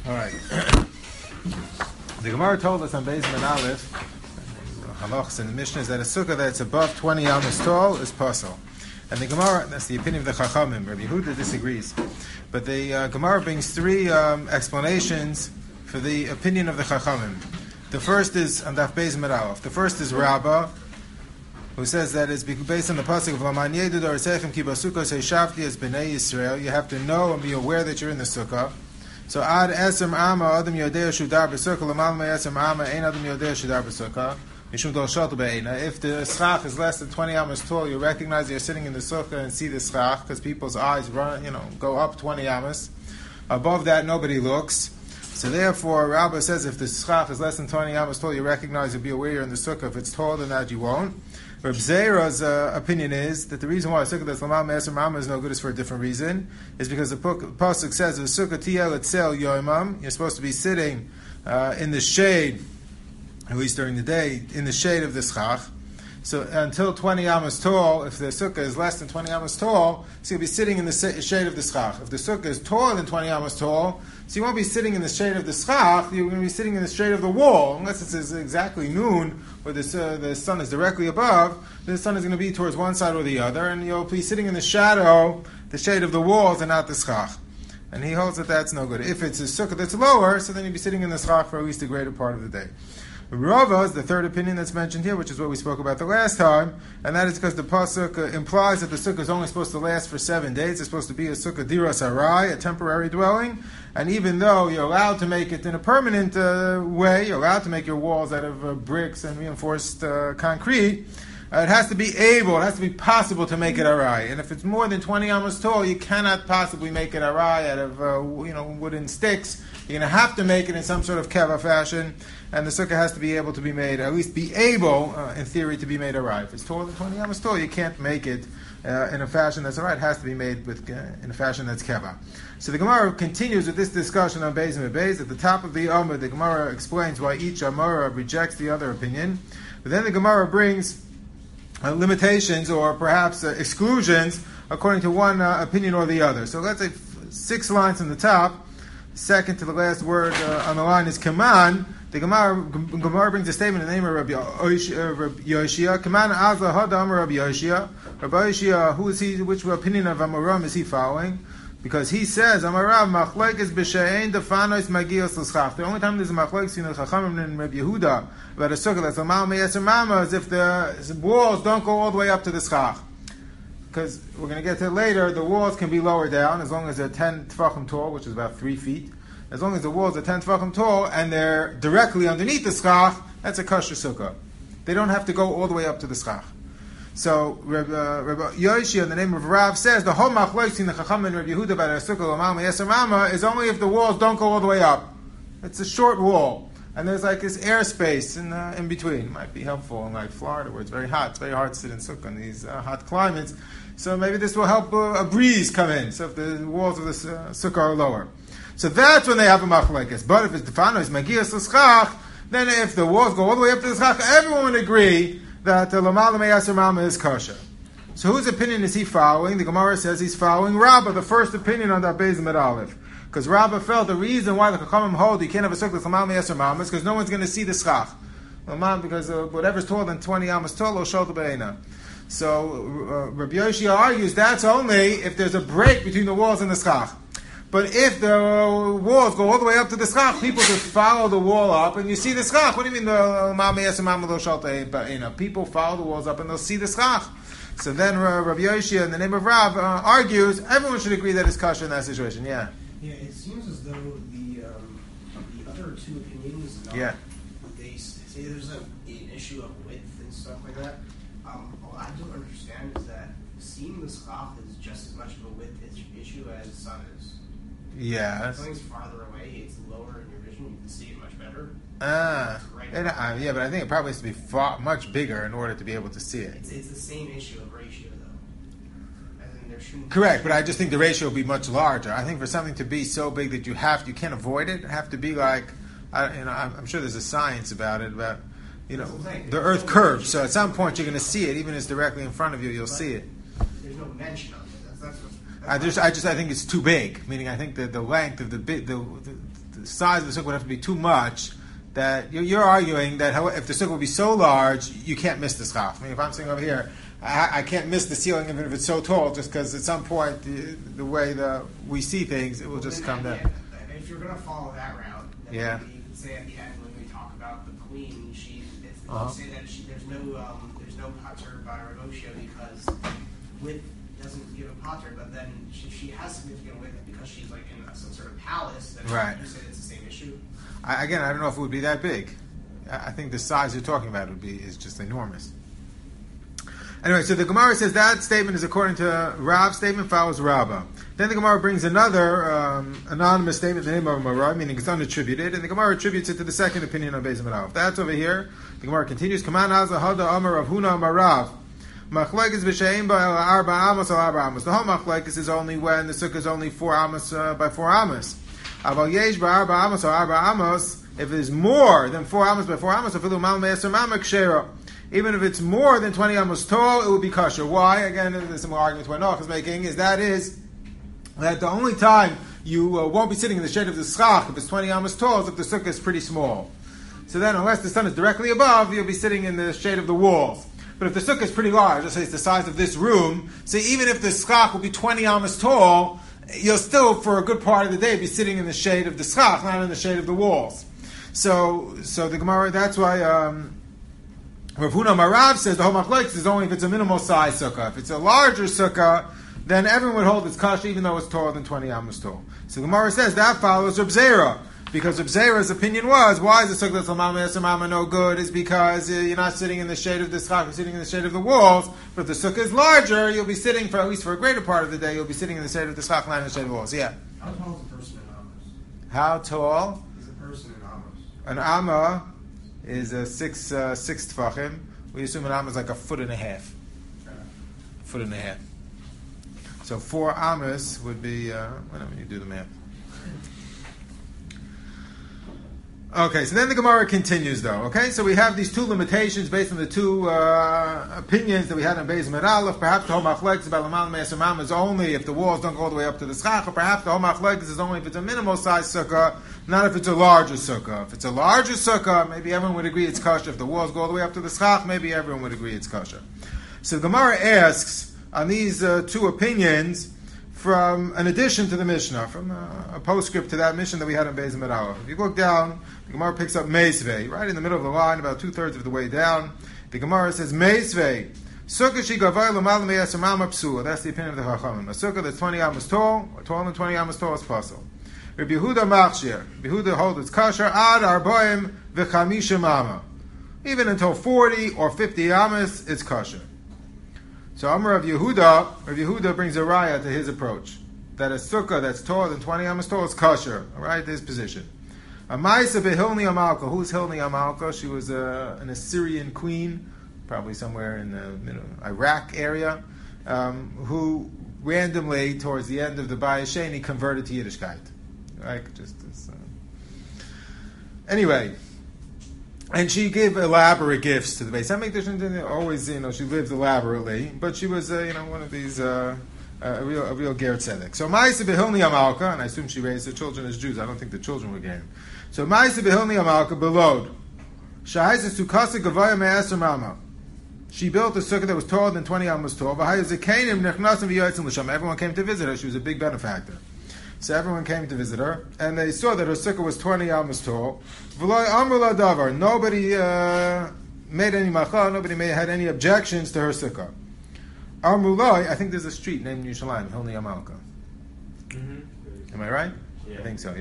All right. The Gemara told us on Beis and Aleph, halachas in the Mishnah, is that a sukkah that's above 20 amos tall is pasal. And the Gemara, that's the opinion of the Chachamim. Rabbi Yehuda disagrees. But the Gemara brings three explanations for the opinion of the Chachamim. The first is on Daf Beis and Aleph. The first is Rabbah, who says that it's based on the pasuk of Laman Yedu Dorsechem Ki Basukah Seishavti as Bnei Yisrael. You have to know and be aware that you're in the sukkah. So Ad Esem Ama Adam Yodea Shudar B'Sukkah Lamal Me Esem Ama Ein Adam Yodea Shudar B'Sukkah Mishum Dol Shot Be'ena. If the schach is less than 20 amos tall, you recognize you're sitting in the sukkah and see the schach because people's eyes run, go up 20 amos. Above that, nobody looks. So therefore, Rabbah says if the schach is less than 20 amos tall, you recognize you'll be aware you're in the sukkah. If it's taller than that, you won't. Reb Zera's opinion is that the reason why a sukkah that's Lamal Me'eser Mama is no good is for a different reason. Is because the pasuk says, "Sukkah tiyel etzel yoimam." You're supposed to be sitting in the shade, at least during the day, in the shade of the schach. So until 20 amos tall, if the sukkah is less than 20 amos tall, so you'll be sitting in the shade of the schach. If the sukkah is taller than 20 amos tall, so you won't be sitting in the shade of the schach, you're going to be sitting in the shade of the wall, unless it's exactly noon, where the sun is directly above, the sun is going to be towards one side or the other, and you'll be sitting in the shadow, the shade of the walls, and not the schach. And he holds that that's no good. If it's a sukkah that's lower, so then you'll be sitting in the schach for at least a greater part of the day. Rava is the third opinion that's mentioned here, which is what we spoke about the last time, and that is because the pasuk implies that the sukkah is only supposed to last for 7 days. It's supposed to be a sukkah diras arai, a temporary dwelling, and even though you're allowed to make it in a permanent way, you're allowed to make your walls out of bricks and reinforced concrete, it has to be possible to make it arai. And if it's more than 20 amos tall, you cannot possibly make it arai out of wooden sticks. You're going to have to make it in some sort of keva fashion, and the sukkah has to be able to be made, at least be able, in theory, to be made arai. If it's taller than 20 amos tall, you can't make it in a fashion that's arai. It has to be made in a fashion that's keva. So the Gemara continues with this discussion on Beis and Beis. At the top of the Amud, the Gemara explains why each Amora rejects the other opinion. But then the Gemara brings limitations or perhaps exclusions according to one opinion or the other. So let's say 6 lines from the top. Second to the last word on the line is Kaman. The Gemara brings a statement in the name of Rabbi Yoshia. Kaman Azla Hadam Rabbi Yoshia. Rabbi Yoshia, who is he? Which opinion of Amoram is he following? Because he says Amarav Machlek is b'she'ein defanois magios l'schach. The only time there's a machlek between the Chachamim and Rabbi Yehuda about a sukkah that's Lamal Me'eser Mama is if the walls don't go all the way up to the schach. Because we're going to get to it later, the walls can be lowered down as long as they're 10 tefachim tall, which is about 3 feet. As long as the walls are 10 tefachim tall and they're directly underneath the schach, that's a kosher sukkah. They don't have to go all the way up to the schach. So Rabbi Yoshia, in the name of Rav, says the whole machlokes in the Chacham and Rabbi Yehuda about a sukkah Lamal Me'eser Mama is only if the walls don't go all the way up. It's a short wall, and there's like this airspace in between. It might be helpful in like Florida where it's very hot. It's very hard to sit in sukkah in these hot climates. So maybe this will help a breeze come in. So if the walls of the sukkah are lower, so that's when they have a machlokes. But if it's defanos magias l'schach, then if the walls go all the way up to the schach, everyone would agree that the Lamal Me'eser Mama is kosher. So whose opinion is he following? The Gemara says he's following Rabbah, the first opinion on that Beis and Aleph. Because Rabbah felt the reason why the Chachamim hold you can't have a sukkah with Lamal Me'eser Mama is because no one's going to see the schach. Because whatever's taller than 20 amos tall, lo shol be'ena. So Rabbi Yoshia argues that's only if there's a break between the walls and the schach. But if the walls go all the way up to the schach, people just follow the wall up and you see the schach. What do you mean the Lamal Me'eser Mama lo shol be'ena? People follow the walls up and they'll see the schach. So then Rabbi Yoshia, in the name of Rav, argues everyone should agree that it's kosher in that situation. Yeah. Yeah, it seems as though the other two opinions, they say there's an issue of width and stuff like that. What I don't understand is that seeing the schach is just as much of a width issue as the sun is. Yeah. If something's farther away, it's lower in your vision. You can see it much better. Yeah, but I think it probably has to be much bigger in order to be able to see it. It's the same issue of ratio, though. As in there shouldn't Correct, but I just think the ratio will be much larger. I think for something to be so big that you can't avoid it, have to be like, I'm sure there's a science about it, about the Earth curves. So at some point you're going to see it, even if it's directly in front of you, you'll see it. There's no mention of it. I think it's too big. Meaning, I think that the length of the size of the sukkah would have to be too much. That you're arguing that if the sukkah would be so large, you can't miss the schach. I mean, if I'm sitting over here, I can't miss the ceiling even if it's so tall, just because at some point the way we see things, it will just come down. If you're going to follow that route, then maybe you can say at the end when we talk about the queen, you say that there's no pater by Ramosha because width doesn't give a pater, but then she has significant width because she's like in some sort of palace. Then you say it's the same issue. I don't know if it would be that big. I think the size you're talking about is just enormous. Anyway, so the Gemara says that statement is according to Rav's statement, follows Rabbah. Then the Gemara brings another anonymous statement, the name of Marah, meaning it's unattributed, and the Gemara attributes it to the second opinion of Beis Medav. That's over here. The Gemara continues, Kaman Azah Hada Amar Rav Huna Marav. Machlekes b'sheim ba'el arba amos al arba amos. The whole machlekes is only when the sukkah is only 4 amos by 4 amos. Aval yesh ba'arba amos al arba amos. If it is more than 4 amos by 4 amos, afilu mal me'eser mamak shera. Even if it's more than 20 amos tall, it would be kosher. Why? Again, there's some argument what Noach is making, is that the only time you won't be sitting in the shade of the schach if it's 20 amos tall is if the sukkah is pretty small. So then, unless the sun is directly above, you'll be sitting in the shade of the walls. But if the sukkah is pretty large, let's say it's the size of this room, so even if the schach will be 20 amos tall, you'll still, for a good part of the day, be sitting in the shade of the schach, not in the shade of the walls. So the Gemara, that's why Rav Huna Marav says the whole machlekes is only if it's a minimal size sukkah. If it's a larger sukkah, then everyone would hold it's kasher even though it's taller than 20 amos tall. So the Gemara says that follows Reb Zera, because Reb Zera's opinion was, why is the sukkah that's l'mama yasser mama no good? Is because you're not sitting in the shade of the schach, you're sitting in the shade of the walls. But if the sukkah is larger, you'll be sitting at least for a greater part of the day, you'll be sitting in the shade of the schach, not in the shade of the walls. Yeah. How tall is a person in amos? How tall is a person in amos? An amma is a six tefachim. We assume an amma is like a foot and a half. So 4 amas would be, whenever you do the math. Okay, so then the Gemara continues though, okay? So we have these two limitations based on the two opinions that we had on Beis Medav. Perhaps the whole machlekes about Lamal Me'eser Mam is only if the walls don't go all the way up to the schach, or perhaps the whole machlekes is only if it's a minimal size sukkah, not if it's a larger sukkah. If it's a larger sukkah, maybe everyone would agree it's kosher. If the walls go all the way up to the schach, maybe everyone would agree it's kosher. So the Gemara asks on these two opinions from an addition to the Mishnah, from a postscript to that Mishnah that we had in Beis Medav. If you look down, the Gemara picks up Meisvei, right in the middle of the line, about 2/3 of the way down. The Gemara says, Meisvei, sukkah she gavai l'mal me'eser mama psula. That's the opinion of the Chachamim. A sukkah that's 20 amos tall, or taller than 20 amos tall, is possible. Rabbi Yehuda machshir. Rabbi Yehuda holds it's kosher ad arboim v'chamisha mama. Even until 40 or 50 amos, it's kosher. So Amar Rav Yehuda brings a raya to his approach, that a sukkah that's taller than 20 amos tall is kosher. All right, his position. Amaisa behilni Amalka. Who's Hilni Amalka? She was an Assyrian queen, probably somewhere in the Iraq area, who randomly, towards the end of the Bayis Sheni, converted to Yiddishkeit. Right? Anyway. And she gave elaborate gifts to the Beis Hamikdash. Always, she lived elaborately, but she was, one of these a real ger tzedek. So Ma'aseh behilni Amalka, and I assume she raised her children as Jews. I don't think the children were Gerim. So Ma'aseh behilni Amalka belowed. Shahayis sukasa gavaya me'aser mama. She built a sukkah that was taller than 20 amos tall. Everyone came to visit her. She was a big benefactor. So everyone came to visit her, and they saw that her sukkah was 20 amos tall. Nobody made any macha, nobody had any objections to her sukkah. Armulai, I think there's a street named Yerushalayim, Hilni Amalka. Mm-hmm. Am I right? Yeah. I think so, yeah.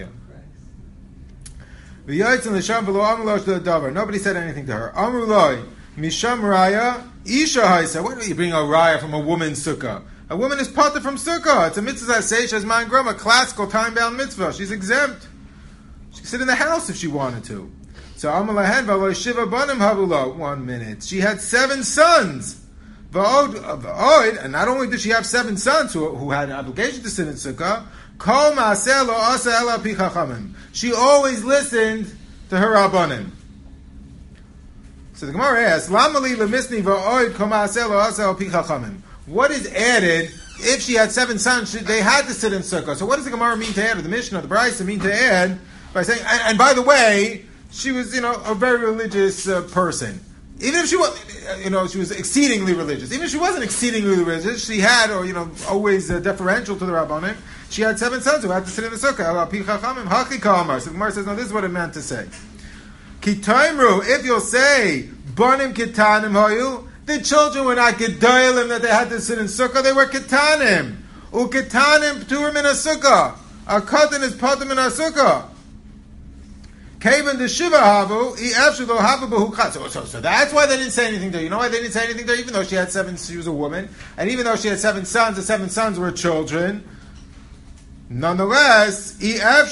Nobody said anything to her. Amrulai, Misham Raya, Isha Haisa. Why do you bring a raya from a woman's sukkah? A woman is potter from sukkah. It's a mitzvah that says she has man grum, a classical time-bound mitzvah. She's exempt. She could sit in the house if she wanted to. So Amalahen v'alo shiva banim havula. 1 minute. She had 7 sons. And not only did she have 7 sons who had an obligation to sit in sukkah, kol ma'aseh lo asa ela pi chachamim. She always listened to her rabbanim. So the Gemara asks, Lama li lemisni v'oid kol ma'aseh lo asa ela pi chachamim. What is added if she had 7 sons, they had to sit in sukkah. So what does the Gemara mean to add, or the Mishnah, or the Brisa mean to add by saying? And by the way, she was, a very religious person. Even if she was, she was exceedingly religious. Even if she wasn't exceedingly religious, she had, always deferential to the Rabbanim. She had 7 sons who had to sit in the sukkah. So the Gemara says, no, this is what it meant to say. Kitaimru, if you'll say, Banim kitanim hayu, the children were not gedolim that they had to sit in sukkah, they were kitanim. Ukitanim pturim in a sukkah. A katan is patim in a sukkah. Kaven the shiva havu, efshelo havu b'huchat. So that's why they didn't say anything there. You know why they didn't say anything there? Even though she was a woman, and even though she had 7 sons, the 7 sons were children. Nonetheless, it's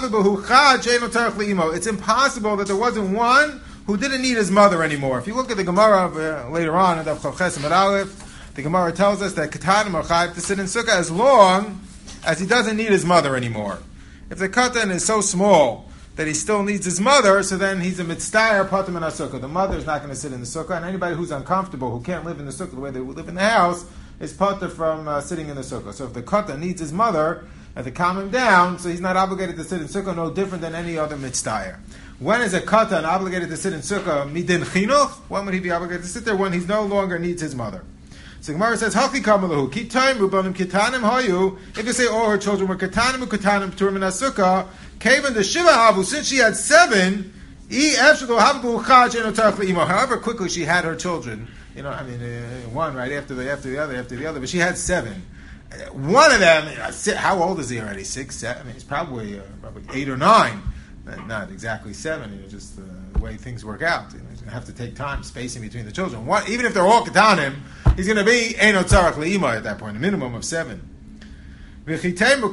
impossible that there wasn't one who didn't need his mother anymore. If you look at the Gemara later on, the Gemara tells us that Katanim are chayav to sit in sukkah as long as he doesn't need his mother anymore. If the Katan is so small that he still needs his mother, so then he's a mitzdayer patim in a sukkah. The mother is not going to sit in the sukkah, and anybody who's uncomfortable, who can't live in the sukkah the way they live in the house, is pater from sitting in the sukkah. So if the Katan needs his mother, and to calm him down, so he's not obligated to sit in sukkah, no different than any other mitzdayer. When is a katan obligated to sit in sukkah? Midin chinuch. When would he be obligated to sit there? When he no longer needs his mother. So Gemara says, "Haki kamalahu kitayim rubanim kitanim hayu." If you say all her children were kitanim pturim in sukkah, kaven the shiva havu. Since she had 7, however quickly she had her children, one right after the other, but she had 7. One of them, how old is he already? 6, 7? He's probably 8 or 9. Not exactly 7. Just the way things work out. He's going to have to take time spacing between the children. Even if they're all katanim, he's going to be eino tzarach le'imai at that point, a minimum of 7. So you'll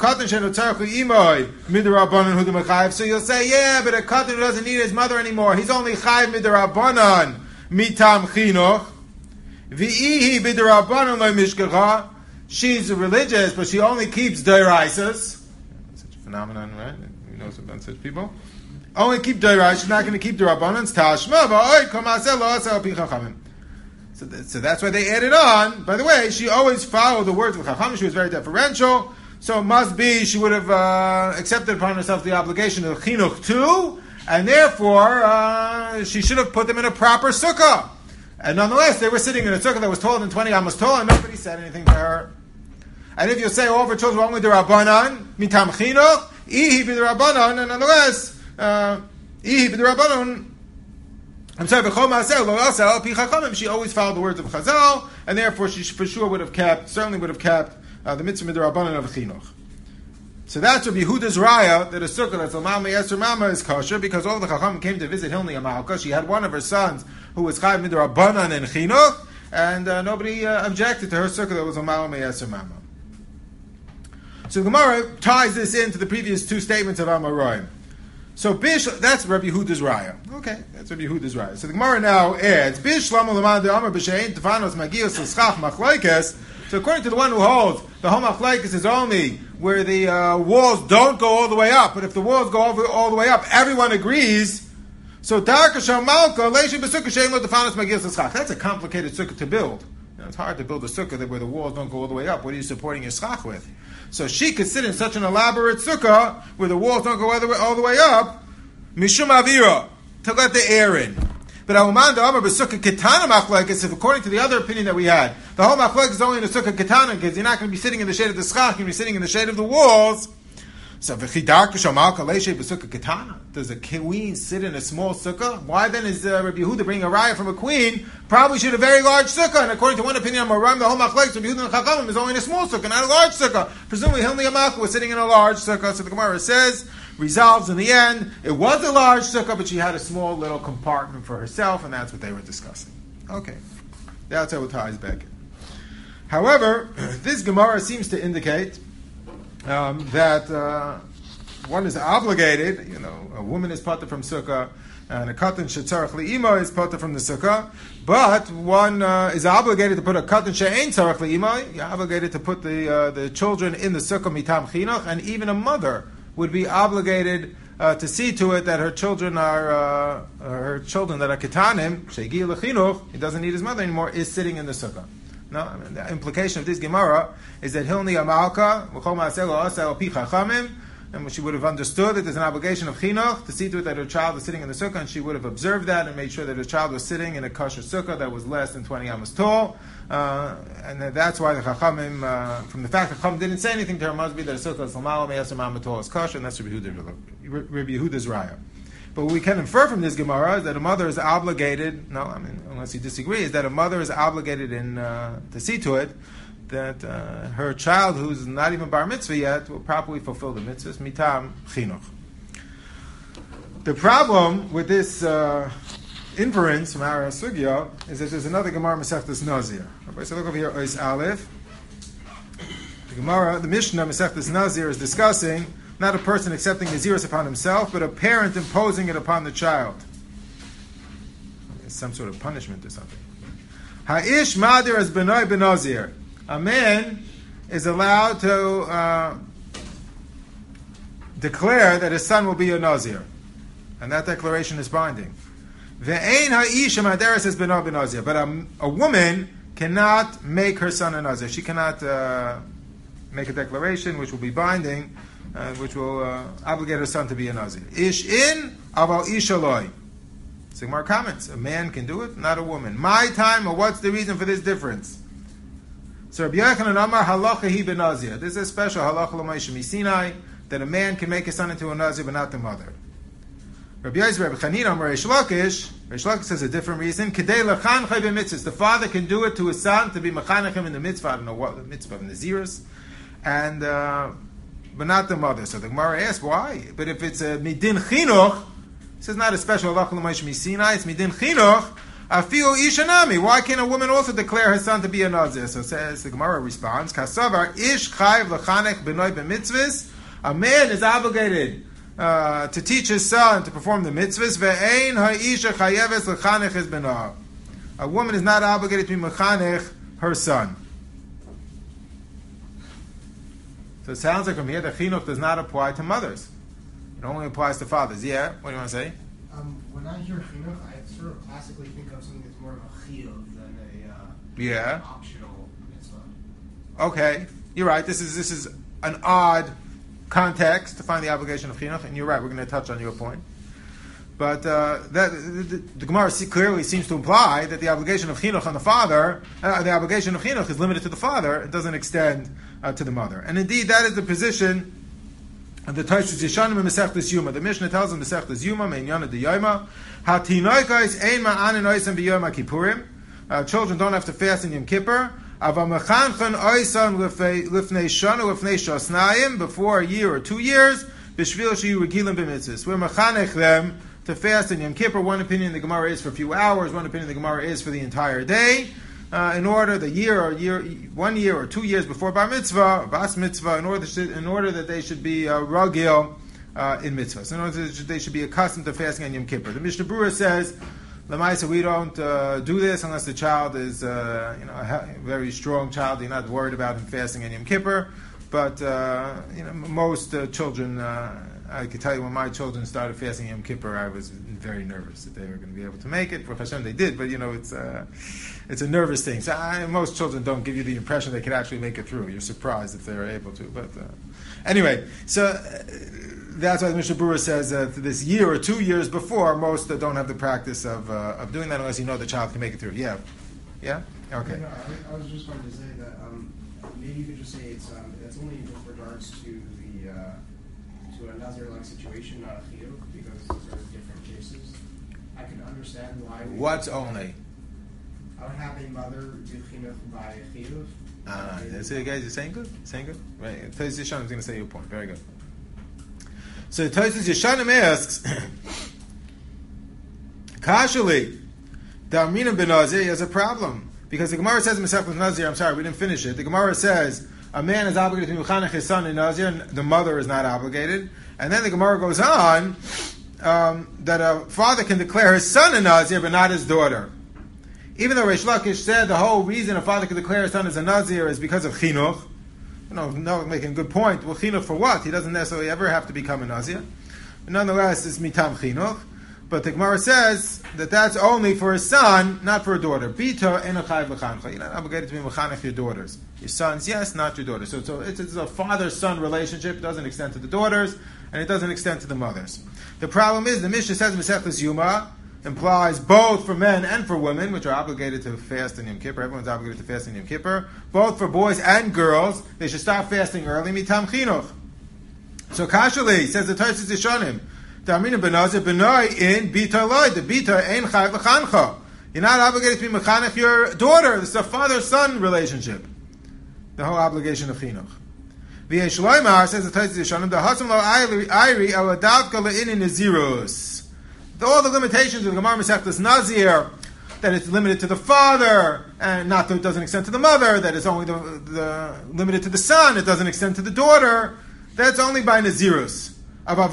say, yeah, but a katan who doesn't need his mother anymore, he's only chayiv mid'Rabbanan mitam chinuch. V'ihi b'd'Rabbanan lo mishkecha. She's religious, but she only keeps dairaisas. Such a phenomenon, right? You know about such people. Only keep dairaisas. She's not going to keep the rabbanans. Tashma va'oy kamasel lo asel pi chachamim. So that's why they added on. By the way, she always followed the words of chachamim. She was very deferential. So it must be she would have accepted upon herself the obligation of chinuch too, and therefore she should have put them in a proper sukkah. And nonetheless, they were sitting in a sukkah that was taller than 20 amos tall, and nobody said anything to her. And if you say all of her children were only the Rabbanan, mitam chinuch, ihi b'derabbanan, and nonetheless, ihi b'derabbanan, v'chol ma'aseh lo aseh pi chachamim, she always followed the words of Chazal, and therefore she for sure certainly would have kept the mitzvah b'derabbanan of chinuch. So that's Rabbi Yehuda's raya that a sukkah that's Lamal Me'eser Mama is kosher because all the Chachamim came to visit Hilni Amalka. She had one of her sons who was Chayiv Midrabanan and Chinuch, and nobody objected to her sukkah that was Lamal Me'eser Mama. So Gemara ties this into the previous 2 statements of Amoraim. So that's Rabbi Yehuda's raya. Okay, that's Rabbi Yehuda's raya. So the Gemara now adds Bishlam Laman de Amar B'Shein Tefanos Magios L'Schach Machlokes. So according to the one who holds, the whole machlokes is only where the walls don't go all the way up. But if the walls go all the way up, everyone agrees. So that's a complicated sukkah to build. It's hard to build a sukkah where the walls don't go all the way up. What are you supporting your schach with? So she could sit in such an elaborate sukkah where the walls don't go all the way up, mishum avira, to let the air in. But if according to the other opinion that we had, the whole machlokes is only in the sukkah ketana because you're not going to be sitting in the shade of the schach, you're going to be sitting in the shade of the walls. So does a queen sit in a small sukkah? Why then is Rabbi Yehuda bringing a raya from a queen? Probably should have a very large sukkah. And according to one opinion of Maram, the whole machlokes Rabbi Yehuda and Chachamim is only in a small sukkah, not a large sukkah. Presumably Hilni Amalka was sitting in a large sukkah. So the Gemara says, resolves in the end, it was a large sukkah, but she had a small little compartment for herself, and that's what they were discussing. Okay, that's how it ties back in. However, this Gemara seems to indicate that one is obligated, a woman is pater from sukkah, and a katan shetzarach li'ima is pater from the sukkah, but one is obligated to put a katan she'ein tzarach li'ima, you're obligated to put the children in the sukkah mitam chinuch, and even a mother would be obligated to see to it that her children that are ketanim, she'gi lechinuch, he doesn't need his mother anymore, is sitting in the sukkah. No, I mean, the implication of this Gemara is that Hilni Amalka, V'chol Ma'aseh Asa Al Pi Chachamim, and she would have understood that there's an obligation of chinuch to see to it that her child is sitting in the sukkah, and she would have observed that and made sure that her child was sitting in a kosher sukkah that was less than 20 amos tall. And that's why the Chachamim, from the fact that Chacham didn't say anything to her, must be that a sukkah is lamala me'aseh ma'amah tall is kosher, and that's Rabbi Yehuda's raya. But what we can infer from this Gemara is that a mother is obligated, unless you disagree, is that a mother is obligated to see to it that her child, who's not even bar mitzvah yet, will properly fulfill the mitzvahs, mitam chinuch. The problem with this inference from our sugya is that there's another Gemara Masechtas Nazir. So look over here, Ois Aleph. The Gemara, the Mishnah Masechtas Nazir is discussing not a person accepting Naziris upon himself, but a parent imposing it upon the child. It's some sort of punishment or something. Ha'ish madir as benoi benazir. A man is allowed to declare that his son will be a nazir, and that declaration is binding. Ve'ein ha'ish maderes as benoi benazir. But a woman cannot make her son a nazir. She cannot make a declaration which will be binding, which will obligate her son to be a nazir. Ish in, aval ish aloi. Sigmar comments: a man can do it, not a woman. My time, or what's the reason for this difference? So Rabbi Yochanan Amar halacha hi benazir. This is a special halacha l'maisha misinai that a man can make his son into a nazir, but not the mother. Rabbi Yosef Rabbi Chanina Amar Reish Lakish says a different reason. Kedei lechanchai b'mitzvahs. The father can do it to his son to be mechanechim in the mitzvah. I don't know what the mitzvah of Naziris, and but not the mother. So the Gemara asks why. But if it's a midin chinuch, this is not a special halacha l'maisha misinai. It's midin chinuch. Afiu ishanami. Why can't a woman also declare her son to be a nazir? So says the Gemara responds: Kasavar ish chayv lechanech benoi b'mitzvahs. A man is obligated to teach his son to perform the mitzvahs. Ve'ein ha'isha chayeves lechanech es benah. A woman is not obligated to be mechanech her son. So it sounds like from here the chinuch does not apply to mothers. It only applies to fathers. Yeah? What do you want to say? When I hear chinuch, I sort of classically think of something that's more of a chiyuv than an optional mitzvah. Okay, you're right. This is an odd context to find the obligation of chinuch, and you're right. We're going to touch on your point. But the Gemara clearly seems to imply that the obligation of chinuch on the father, the obligation of chinuch is limited to the father. It doesn't extend to the mother. And indeed, that is the position of the Taisus Yeshanim and Mesechtes Yuma. The Mishnah tells them Mesechtes Yuma, Meinyana de Yoma, Hatinoikais ein ma'anin oisam b'Yom HaKippurim. Children don't have to fast in Yom Kippur. Avamachanchen oisam lifnei shana lifnei shosnayim, before a year or 2 years, b'shvil sheyu regilim b'mitzvahs. We're machanech them to fast in Yom Kippur. One opinion the Gemara is for a few hours. One opinion the Gemara is for the entire day. In order 1 year or 2 years before bar mitzvah, or bas mitzvah, in order that they should be ragil in mitzvahs, in order that they should be accustomed to fasting on Yom Kippur. The Mishnah Berurah says, Lamaisa, we don't do this unless the child is a very strong child. You're not worried about him fasting on Yom Kippur. But most children, I can tell you when my children started fasting Yom Kippur, I was very nervous that they were going to be able to make it. For Hashem, they did, but it's a nervous thing. So most children don't give you the impression they could actually make it through. You're surprised if they're able to. But anyway, so that's why the Mishnah Berurah says this year or 2 years before, most don't have the practice of doing that unless you know the child can make it through. Yeah? Okay. No, I was just going to say that maybe you could just say it's only with regards to to a Nazir-like situation, not a chiyuv, because those are different cases. I can understand why. What's only? I would have a mother do chinuch by a chiyuv. That's it, guys. You're saying good. Right. Taisus Yeshanim is going to say your point. Very good. So Taisus Yeshanim asks, Kashali, Darmina ben Nazir has a problem. Because the Gemara says in Masechtas Nazir, I'm sorry, we didn't finish it. The Gemara says a man is obligated to mechanech his son in Nazir, and the mother is not obligated. And then the Gemara goes on that a father can declare his son in Nazir, but not his daughter. Even though Reish Lakish said the whole reason a father can declare his son as a Nazir is because of chinuch, making a good point. Well, chinuch for what? He doesn't necessarily ever have to become a Nazir. But nonetheless, it's mitam chinuch. But the Gemara says that that's only for a son, not for a daughter. Bita eno chayiv l'chancha. You're not obligated to be mechanech your daughters. Your sons, yes, not your daughters. So it's a father-son relationship. It doesn't extend to the daughters, and it doesn't extend to the mothers. The problem is, the Mishnah says Mesechus Yuma implies both for men and for women, which are obligated to fast in Yom Kippur. Everyone's obligated to fast in Yom Kippur. Both for boys and girls, they should start fasting early, mitam chinuch. So Kashali says the Tosfos Yishanim, Damina benazir benoi in bita loy. The bita ein chayv l'chancha. You're not obligated to be mechanech your daughter. This is a father-son relationship. The whole obligation of chinuch. V'yesh loymar, says the Tosfos Yishanim, the hasam lo ayri al adavka le'inin nazirus. All the limitations of the Gemara Masechtas Nazir, that it's limited to the father, and not that it doesn't extend to the mother, that it's only the limited to the son, it doesn't extend to the daughter, that's only by Nazirus. Certainly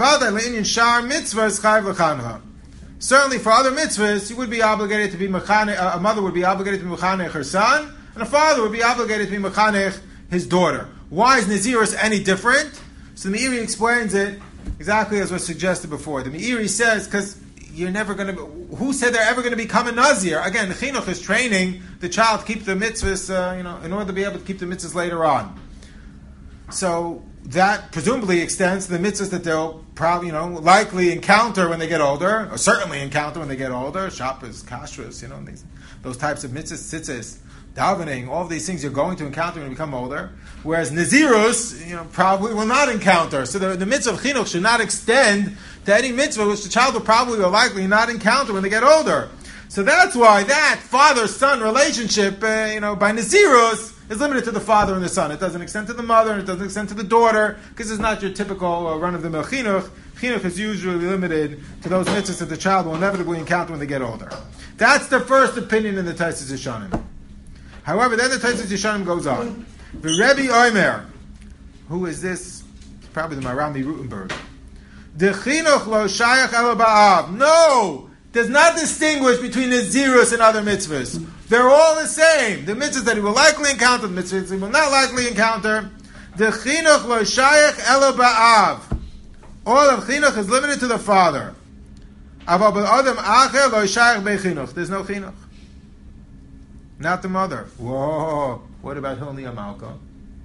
for other mitzvahs, you would be obligated to be mechanech, a mother would be obligated to be mechanech her son, and a father would be obligated to be mechanech his daughter. Why is Nazirus any different? So the Meiri explains it exactly as was suggested before. The Meiri says, because you're never going to... Who said they're ever going to become a Nazir? Again, the chinuch is training the child to keep the mitzvahs, in order to be able to keep the mitzvahs later on. So that presumably extends to the mitzvahs that they'll probably, likely encounter when they get older, or certainly encounter when they get older. Shabbos, kashrus, those types of mitzvahs, tzitzis, davening, all of these things you're going to encounter when you become older. Whereas Nazirus, probably will not encounter. So the mitzvah of chinuch should not extend to any mitzvah which the child will probably or likely not encounter when they get older. So that's why that father-son relationship, by Nazirus, is limited to the father and the son. It doesn't extend to the mother, and it doesn't extend to the daughter, because it's not your typical run-of-the-mill chinuch. Chinuch is usually limited to those mitzvahs that the child will inevitably encounter when they get older. That's the first opinion in the Tosfos Yishanim. However, then the Tosfos Yishanim goes on. The Rebbe Omer, who is this? It's probably the Marami Rutenberg. The chinuch lo shayach elo ba'av. No! Does not distinguish between Nazirus and other mitzvahs. They're all the same. The mitzvahs that he will likely encounter, the mitzvahs he will not likely encounter. The chinuch lo shayach elo ba'av. All of chinuch is limited to the father. Aval b'adam acher lo shayach bechinuch. There's no chinuch. Not the mother. Whoa. What about Hilni Amalka?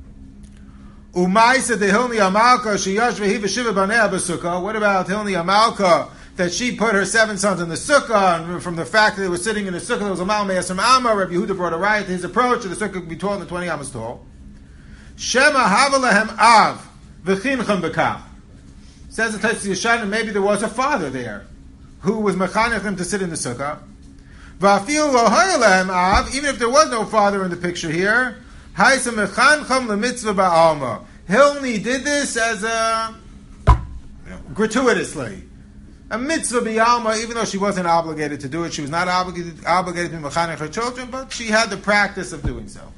Umaisa de Hilni Amalka sheyash vehi v'shiva banei b'sukkah. What about Hilni Amalka, that she put her 7 sons in the sukkah, and from the fact that they were sitting in the sukkah, there was a Mal Me'asam Amma. Rabbi Yehuda brought a riot to his approach, and the sukkah could be taller than 20 amas tall. Shema havalehem av v'chinchem b'kach. Says the Tosfos Yishanim, maybe there was a father there who was mechanech them to sit in the sukkah. V'afilu lo hayalehem av, even if there was no father in the picture here, haisa mechanchem lemitzvah ba'alma. Hilni did this as gratuitously. A mitzvah b'yalma, even though she wasn't obligated to do it, she was not obligated to be mechanech her children, but she had the practice of doing so.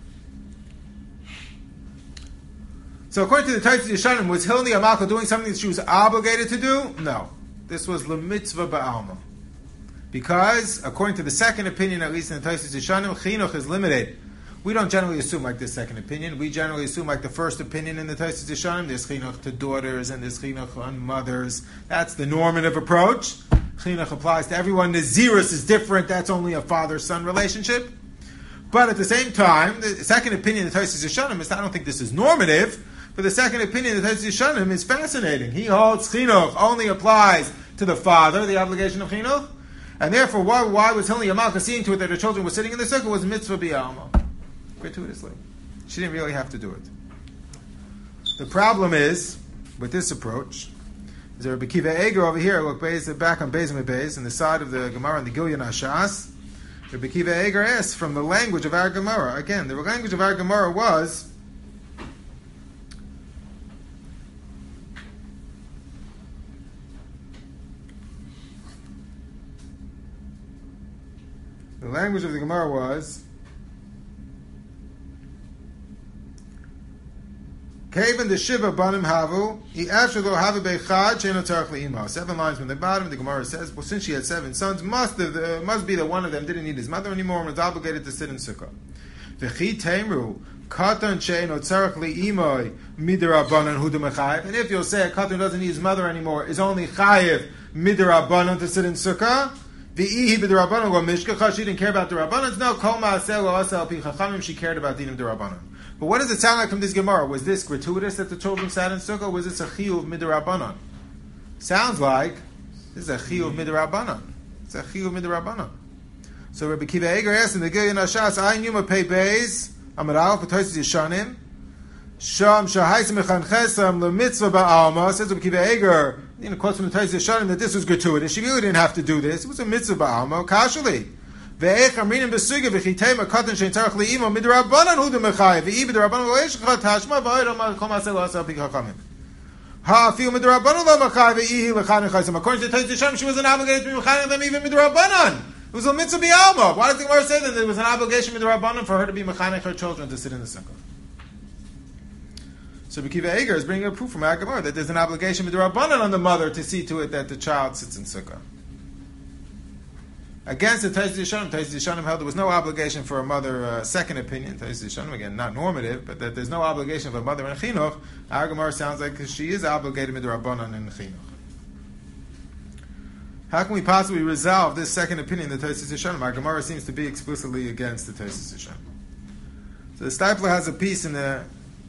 So according to the Tosfos Yishanim, was Hilni Amalka doing something that she was obligated to do? No. This was le mitzvah ba'alma. Because, according to the second opinion, at least in the Tosfos Yishanim, chinuch is limited. We don't generally assume like this second opinion. We generally assume like the first opinion in the Tosfos Yishanim. There's chinuch to daughters and there's chinuch on mothers. That's the normative approach. Chinuch applies to everyone. Nazirus is different. That's only a father-son relationship. But at the same time, the second opinion in the Tosfos Yishanim is, I don't think this is normative, but the second opinion in the Tosfos Yishanim is fascinating. He holds chinuch only applies to the father, the obligation of chinuch, and therefore why was Hilni Amalka seeing to it that her children were sitting in the sukkah was mitzvah b'yalma. Gratuitously. She didn't really have to do it. The problem is, with this approach, is there a Bekiva Eger over here, look back on Beis Beis, on the side of the Gemara and the Gilyon Hashas. The Bekiva Eger asks from the language of our Gemara. Again, the language of our Gemara was the language of the Gemara was Kaven the Shiva Banim Havu, he after lo have bechad she'eno tzarich le'ima. 7 lines from the bottom, the Gemara says, well, since she had 7 sons, must be that one of them didn't need his mother anymore and was obligated to sit in sukkah. V'chi temru katan she'eno tzarich le'ima midirabanan hu demechayev. And if you'll say a katan doesn't need his mother anymore, is only chayev midirabanan to sit in sukkah. V'ihi b'dirabanan lo mishkacha. She didn't care about the rabbanan. No, kol ma'aseh lo asa al pi chachamim. She cared about dinim dirabanan. But what does it sound like from this Gemara? Was this gratuitous that the children sat in sukkah? Or was this a chiyuv midirabanan? Sounds like this is a chiyuv midirabanan. It's a chiyuv midirabanan. So Rabbi Kiva Eger asked in the Gilyon Hashas, Ayin Yuma Pei Beis, Amar Aleph, B'toysis Yishanim, Sham Shahais Mechanchesam LeMitzvah Ba'alma. Says Rabbi Kiva Eger, quotes from the Toysis Yishanim that this was gratuitous. She really didn't have to do this. It was a mitzvah Ba'alma, Kashali. Ve'ech Amrinim B'suga V'chitei Makatan Shein Tzarech Li'imo Midrabanan Hu D'Mechayev V'i B'Drabanan Lo Yeshcha Tashma V'Oyro Kol Ma'aseh Lo Asa Al Pi Chachamim. Ha'afiu Midrabanan Lo Mechayev V'ihi L'Chanin Chaysim. According to the Toysis Yishanim, she wasn't obligated to be mechayev them even Midrabanan. It was a mitzvah b'alma. Why does the Gemara say that there was an obligation with the Rabbanan for her to be mechanech her children to sit in the sukkah? So B'kiva Eger is bringing a proof from our Gemara that there's an obligation with the Rabbanan on the mother to see to it that the child sits in sukkah. Against the Toysis Yishanim held there was no obligation for a mother. Second opinion, Toysis Yishanim, again not normative, but that there's no obligation for a mother in chinuch. Our Gemara sounds like she is obligated with the Rabbanan in chinuch. How can we possibly resolve this second opinion, the Toysis Yishanim? Our Gemara seems to be explicitly against the Toysis Yishanim. So the Steipler has a piece in the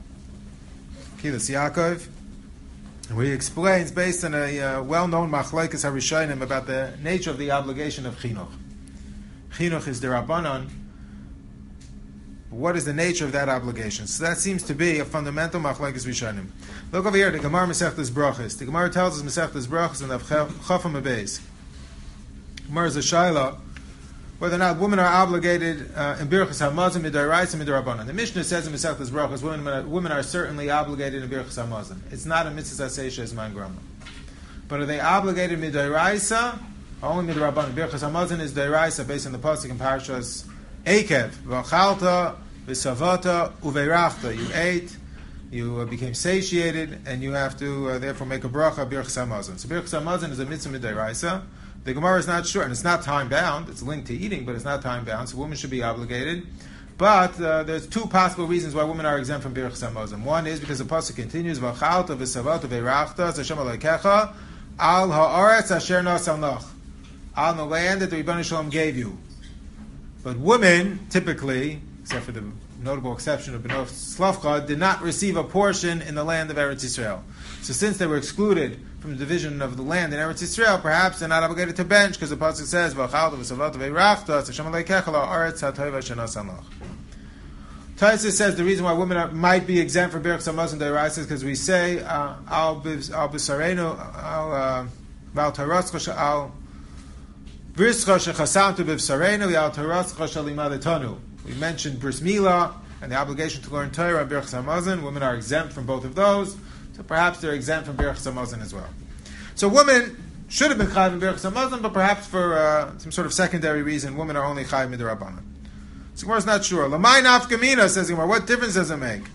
Kilas Yaakov, where he explains, based on a well-known Machlokes HaRishonim, about the nature of the obligation of Chinuch. Chinuch is the Rabbanan. What is the nature of that obligation? So that seems to be a fundamental Machlokes Rishonim. Look over here, the Gemara Masechtas Brachos. The Gemara tells us Masechtas Brachos and Chafam Abeis. Gemara is a shaila whether or not women are obligated in Birchas HaMazon midaraisa midarabanan. The Mishnah says in Masechtas Brachos women are certainly obligated in Birchas HaMazon. It's not a mitzvah seisha as man grama. But are they obligated midaraisa or only midarabanan? Birchas HaMazon is daraisa based on the pasuk in Parashas Ekev. V'achalta v'savata uveirachta. You ate, you became satiated, and you have to therefore make a bracha Birchas HaMazon. So Birchas HaMazon is a mitzvah midaraisa. The Gemara is not sure, and it's not time-bound. It's linked to eating, but it's not time-bound, so women should be obligated. But there's two possible reasons why women are exempt from Birchas HaMazon. One is because the pasuk continues, V'achalta v'savata v'eirachta Hashem Elokecha al ha'aretz asher nasal noch, on the land that the Rebbeinu Shalom gave you. But women, typically, except for the notable exception of Bnei Slavcha, did not receive a portion in the land of Eretz Yisrael. So since they were excluded from the division of the land in Eretz Yisrael, perhaps they're not obligated to bench, because the pasuk says, "V'achalta v'savata v'eirachta Hashem Elokecha ha'aretz ha'tova asher nasal noch." Taisa says the reason why women might be exempt from Birchas HaMazon deraisa is because we say, "Al b'sarenu al taratzcha al brischa shechasamtu b'sarenu al taratzcha shalimadetanu." We mentioned bris milah and the obligation to learn Torah and Birchas HaMazon. Women are exempt from both of those, so perhaps they're exempt from Birchas HaMazon as well. So women should have been chayav in Birchas HaMazon, but perhaps for some sort of secondary reason, women are only chayav midirabanan. So Gemara is not sure. Lamai nafkamina, says Gemara. What difference does it make?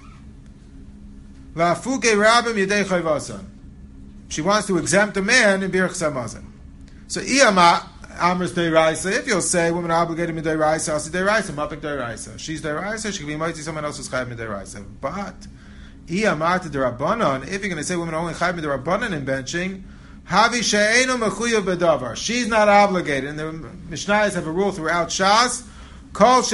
La'afuke rabim yedei chayvasan. She wants to exempt a man in Birchas HaMazon. So iyama amers deiraisa. If you'll say women are obligated in deiraisa, also deiraisa, mapik deiraisa. She's deiraisa. She can be mighty. Someone else is chayav in deiraisa. But iyama to derabanan. If you're going to say women are only chayav in derabanan in benching, havi she'enu mechuyav bedavar. She's not obligated. And the Mishnayos have a rule throughout Shas. If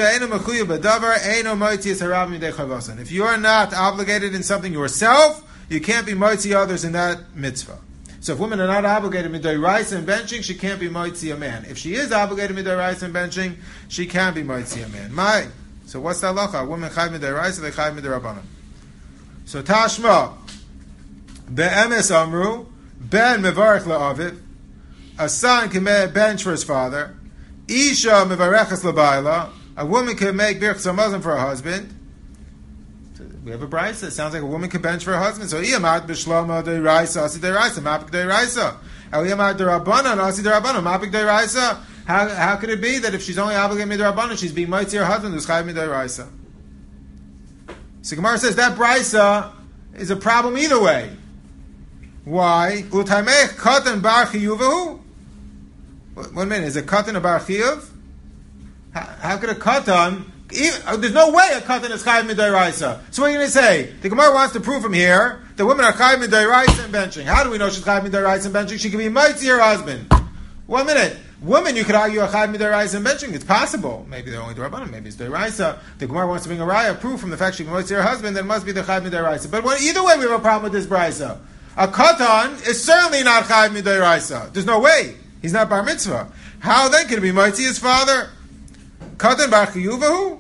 you are not obligated in something yourself, you can't be moitzi others in that mitzvah. So if women are not obligated midoraisa and benching, she can't be moitzi a man. If she is obligated midoraisa and benching, she can be moitzi a man. Mai. So what's the halacha? Women chayv midoraisa, they chayv midorabanan. So Tashma, be'emes amru, ben mevarech la'aviv, a son can bench for his father. Isha mevarechas labayla. A woman can make birchas hamazon for her husband. So we have a brisa. It sounds like a woman can bench for her husband. So iyamat b'shlama deiraisa asi deiraisa mapik deiraisa. Iyamat derabanan asi derabanan mapik deiraisa. How could it be that if she's only obligated miderabanan, she's being mighty her husband who's chayav mideraisa? So Gemara says that brisa is a problem either way. Why? Utaymech katan bar chiyuvahu. 1 minute, is a katan a bar chiyuv? How could a katan, There's no way a katan is chayiv midayraisa. So what are you going to say? The Gemara wants to prove from here that women are chayiv midayraisa and benching. How do we know she's chayiv midayraisa and benching? She can be mitzi her husband. 1 minute. Women, you could argue a chayiv midayraisa and benching. It's possible. Maybe they're only derabanan. Maybe it's deraisa. The Gemara wants to bring a raya proof from the fact she can be mitzi her husband. Then it must be the chayiv midayraisa. But either way, we have a problem with this brisa. A katan is certainly not chayiv midayraisa. There's no way. He's not bar mitzvah. How then can it be mitzi his father? Katan bar chiyuvahu?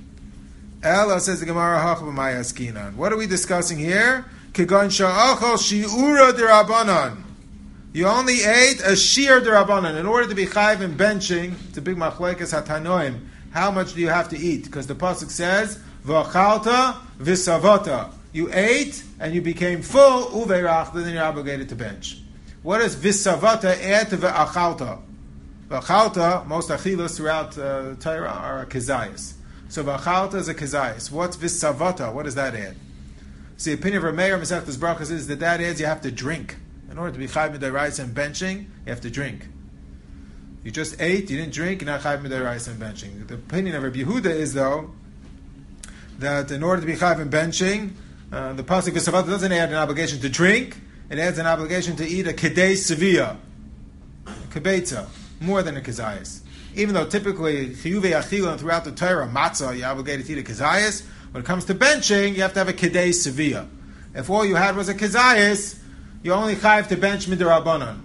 Ella says the Gemara Hachab Mayaskinan. What are we discussing here? Kigon sha'achol shi'ura derabanan. You only ate a shi'ur derabanan. In order to be chayiv in benching, it's a big machlekes hatanoim. How much do you have to eat? Because the pasuk says v'achalta v'savota. You ate and you became full uveirach. Then you're obligated to bench. What does v'savota add to v'achalta? V'achalta, most achilas throughout Torah are kezayis. So v'achalta is a kezayis. What's v'savota? What does that add? So the opinion of Rameir Masechtas Brachas is that adds you have to drink. In order to be chayiv midayraisa and benching, you have to drink. You just ate, you didn't drink, you're not chayiv midayraisa and benching. The opinion of Rabbi Yehuda is though that in order to be chayiv and benching, the pasuk v'savota doesn't add an obligation to drink. It adds an obligation to eat a kedei seviyah, a kibetza, more than a kezayis. Even though typically chiyuvei achila throughout the Torah matzah you're obligated to eat a kezayis, when it comes to benching you have to have a kedei seviyah. If all you had was a kezayis, you only chayiv to bench midirabanan.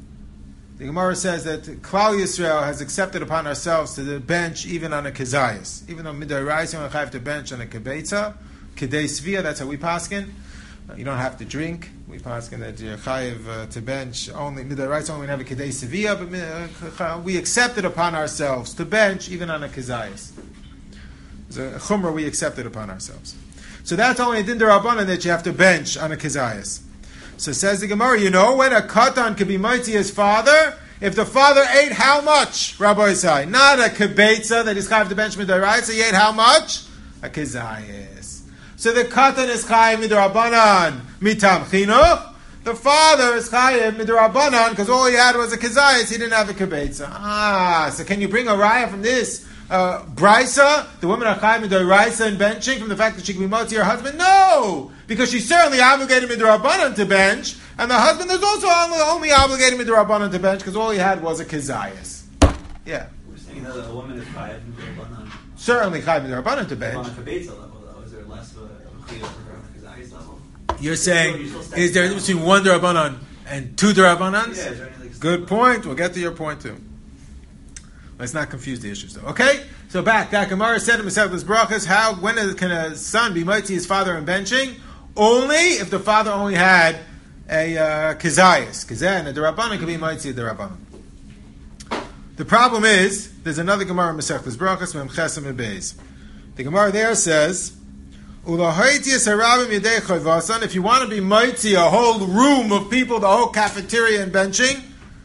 The Gemara says that Klal Yisrael has accepted upon ourselves to bench even on a kezayis, even though midiraisa you only chayiv to bench on a kibetza, kedei seviyah. That's how we paskin. You don't have to drink. We paskin that you're chayiv to bench only midiraisa only have a kedei seviyah, but we accepted upon ourselves to bench even on a kezayis. It's a chumrah we accepted upon ourselves. So that's only a din derabanan that you have to bench on a kezayis. So says the Gemara, you know when a katan could be mighty his father? If the father ate how much, Rabbi Isai? Not a kibetza that he's chayiv to bench midiraisa. He ate how much? A kezayis. So the katan is chayiv midirabanan mitam chinuch. The father is chayiv midirabanan because all he had was a kezayis. He didn't have a kibetza. So can you bring a raya from this? Brisa, the women are chayiv midiraisa and benching from the fact that she can be motzi her husband? No! Because she's certainly obligated midirabanan to bench, and the husband is also only obligated midirabanan to bench because all he had was a kezayis. Yeah. We're saying that a woman is chayiv midirabanan. Certainly chayiv midirabanan to bench. On a kibetza level, though, is there less of a chiyuv for her on the kezayis level? You're saying, is there a difference between one derabanan and two derabanans? Yeah, is there anything good point. We'll get to your point too. Let's not confuse the issues though. Okay? So back. That Gemara said in Masechtas Brachas, when can a son be mighty his father in benching? Only if the father only had a kezayis. Kezayis and a derabanan could be mighty a derabanan. The problem is, there's another Gemara in Masechtas Brachas, Mem Chesem Beis. The Gemara there says, if you want to be mighty a whole room of people, the whole cafeteria and benching,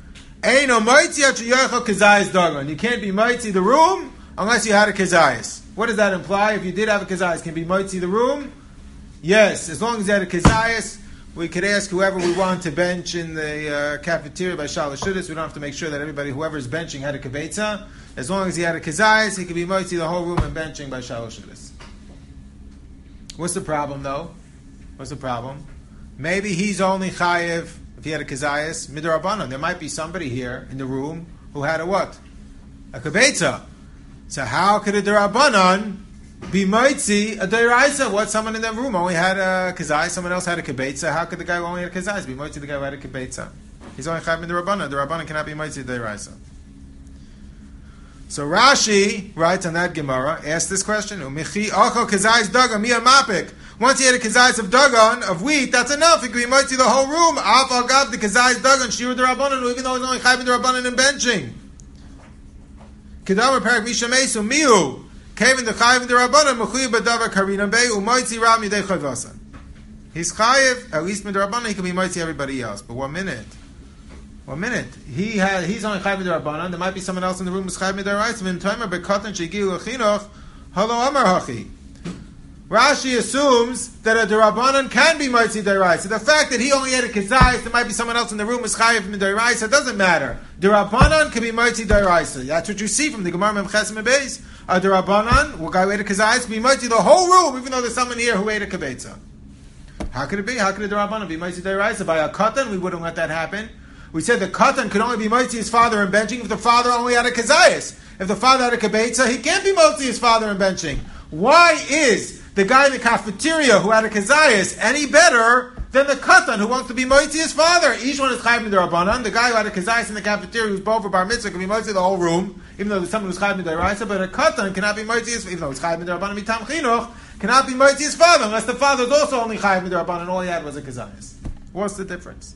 you can't be mighty the room unless you had a kezayis. What does that imply? If you did have a kezayis, can you be mighty the room? Yes, as long as you had a kezayis, we could ask whoever we want to bench in the cafeteria by Shalosh Shudis. We don't have to make sure that everybody, whoever is benching, had a kibetza. As long as he had a kezayis, he could be mighty the whole room and benching by Shalosh Shudis. What's the problem, though? What's the problem? Maybe he's only chayiv if he had a kezayis midirabanan. There might be somebody here in the room who had a what? A kibetza. So how could a derabanan be mitzi a deraisa? What? Someone in that room only had a kezayis, someone else had a kibetza. How could the guy who only had a kezayis be mitzi the guy who had a kibetza? He's only chayiv midirabanan. The derabanan cannot be mitzi deraisa. So Rashi writes on that Gemara, asks this question: Umichi acho kezayis dagan miya mapik. Once he had a kezayis of dagan of wheat, that's enough. He could be mitzi the whole room. Af al gav the kezayis dagan shiur derabanan, even though he's only chayiv derabanan in benching. Kedamar parak mishamesu miu. Kevin the chayiv derabanan mechuyev b'davar karina bei umitzi ram yidei chayvasan. He's chayiv at least midirabanan. He can be mitzi everybody else. But 1 minute. 1 minute. He's only chayiv midirabanan. There might be someone else in the room who's chayiv midiraisa. V'im timer bekatan shegiu lechinoch halo amar hachi. Rashi assumes that a derabanan can be mitzi deraisa. The fact that he only had a kazayis, there might be someone else in the room who's chayiv midiraisa, doesn't matter. Derabanan can be mitzi deraisa. That's what you see from the Gemara Memches Mebeis. A derabanan, a guy who ate a kazayis, can be mitzi the whole room, even though there's someone here who ate a kabetza. How could it be? How could a derabanan be mitzi deraisa? By a katan, we wouldn't let that happen. We said the katan could only be mitzi his father in benching if the father only had a kazayis. If the father had a kabetza, he can't be mitzi his father in benching. Why is the guy in the cafeteria who had a kazayas any better than the katan who wants to be moitzi his father? Each one is chayv midirabanan. The guy who had a kazayas in the cafeteria who's both for bar mitzvah can be moitzi the whole room, even though there's someone who's chayv midiraisa. But a katan cannot be moitzi his, even though it's chayv midirabanan mitam chinuch, cannot be moitzi his father unless the father is also only chayv midirabanan and all he had was a kazayas. What's the difference?